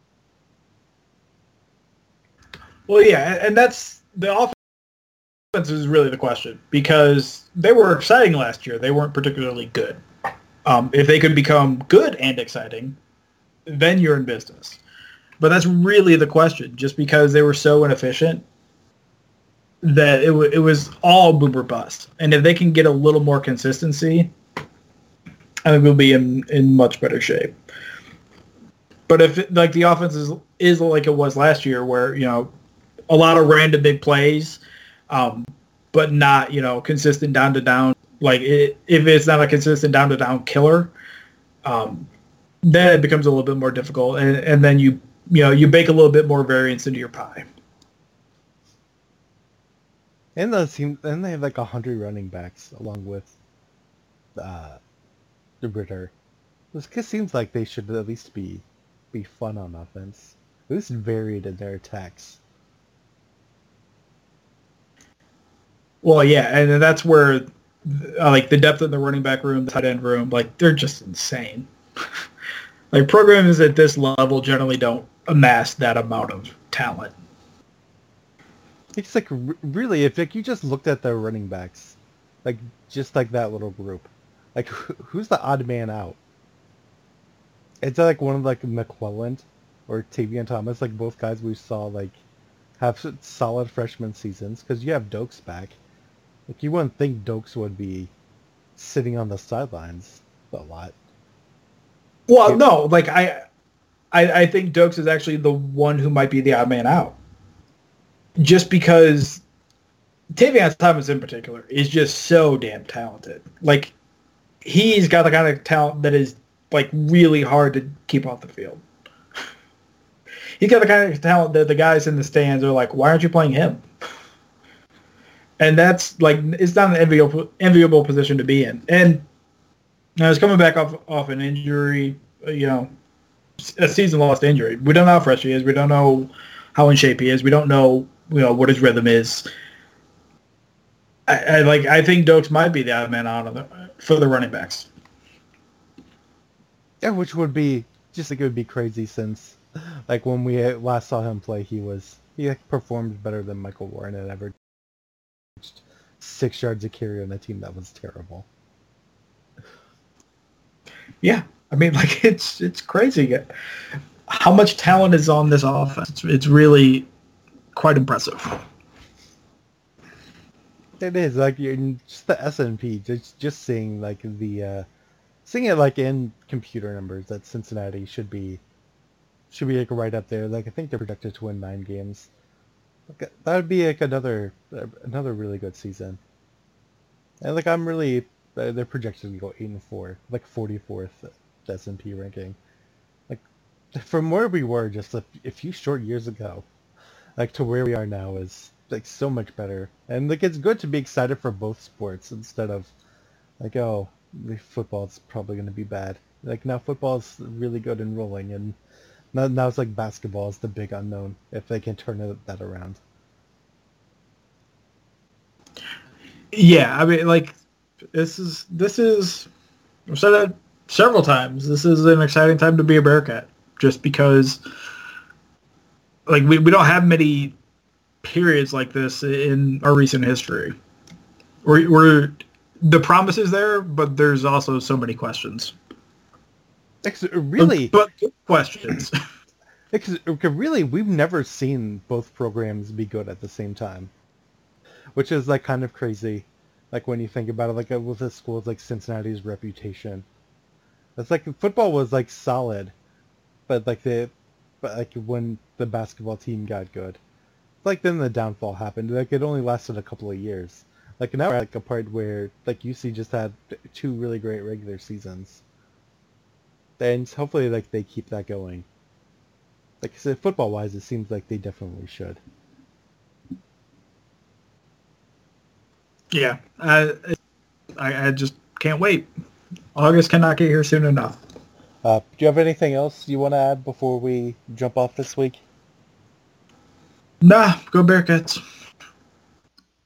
Well, yeah, and that's the offense is really the question because they were exciting last year. They weren't particularly good. Um, if they could become good and exciting, then you're in business. But that's really the question, just because they were so inefficient that it, w- it was all boom or bust. And if they can get a little more consistency, I think we'll be in, in much better shape. But if it, like the offense is, is like it was last year, where you know a lot of random big plays, um, but not you know consistent down to down. Like it, if it's not a consistent down to down killer, um, then it becomes a little bit more difficult, and and then you. You know, you bake a little bit more variance into your pie. And the team, and they have like a hundred running backs along with uh, the Ritter. This just seems like they should at least be be fun on offense, at least varied in their attacks. Well, yeah, and that's where uh, like the depth in the running back room, the tight end room, like they're just insane. Like programs at this level generally don't amass that amount of talent. It's like r- really, if like you just looked at their running backs, like just like that little group, like wh- who's the odd man out? It's like one of like McClelland or Tavion Thomas, like both guys we saw like have s- solid freshman seasons because you have Dokes back. Like you wouldn't think Dokes would be sitting on the sidelines a lot. Well, no, like I. I, I think Dokes is actually the one who might be the odd man out. Just because Tavion Thomas in particular is just so damn talented. Like, he's got the kind of talent that is, like, really hard to keep off the field. He's got the kind of talent that the guys in the stands are like, why aren't you playing him? And that's, like, it's not an enviable, enviable position to be in. And now he's coming back off off an injury, you know, a season-lost injury. We don't know how fresh he is. We don't know how in shape he is. We don't know, you know, what his rhythm is. I, I like. I think Dokes might be the odd man out of the, for the running backs. Yeah, which would be just like it would be crazy since, like when we last saw him play, he was he like, performed better than Michael Warren had ever. Six yards a carry on a team that was terrible. Yeah, I mean, like it's it's crazy how much talent is on this offense. It's, it's really quite impressive. It is like you're just the S and P, just just seeing like the uh, seeing it like in computer numbers that Cincinnati should be should be like right up there. Like I think they're projected to win nine games. Like, that would be like another another really good season. And like I'm really they're projected to go eight and four, like forty-fourth S and P ranking. Like from where we were just a, a few short years ago, like to where we are now is like so much better. And like it's good to be excited for both sports instead of like, oh, football's probably going to be bad. Like now football's really good and rolling, and now, now it's like basketball is the big unknown if they can turn it, that around. Yeah, I mean, like this is this is I've said it several times. This is an exciting time to be a Bearcat, just because like we, we don't have many periods like this in our recent history. We're, we're the promise is there, but there's also so many questions. Really, but, but good questions. Because really, we've never seen both programs be good at the same time, which is like kind of crazy. Like when you think about it, like with a school like Cincinnati's reputation, it's like football was like solid, but like the, but like when the basketball team got good, like then the downfall happened. Like it only lasted a couple of years. Like now we're at like a part where like U C just had two really great regular seasons, and hopefully like they keep that going. Like I said, football wise, it seems like they definitely should. Yeah, I, I I just can't wait. August cannot get here soon enough. Uh, do you have anything else you want to add before we jump off this week? Nah, go Bearcats.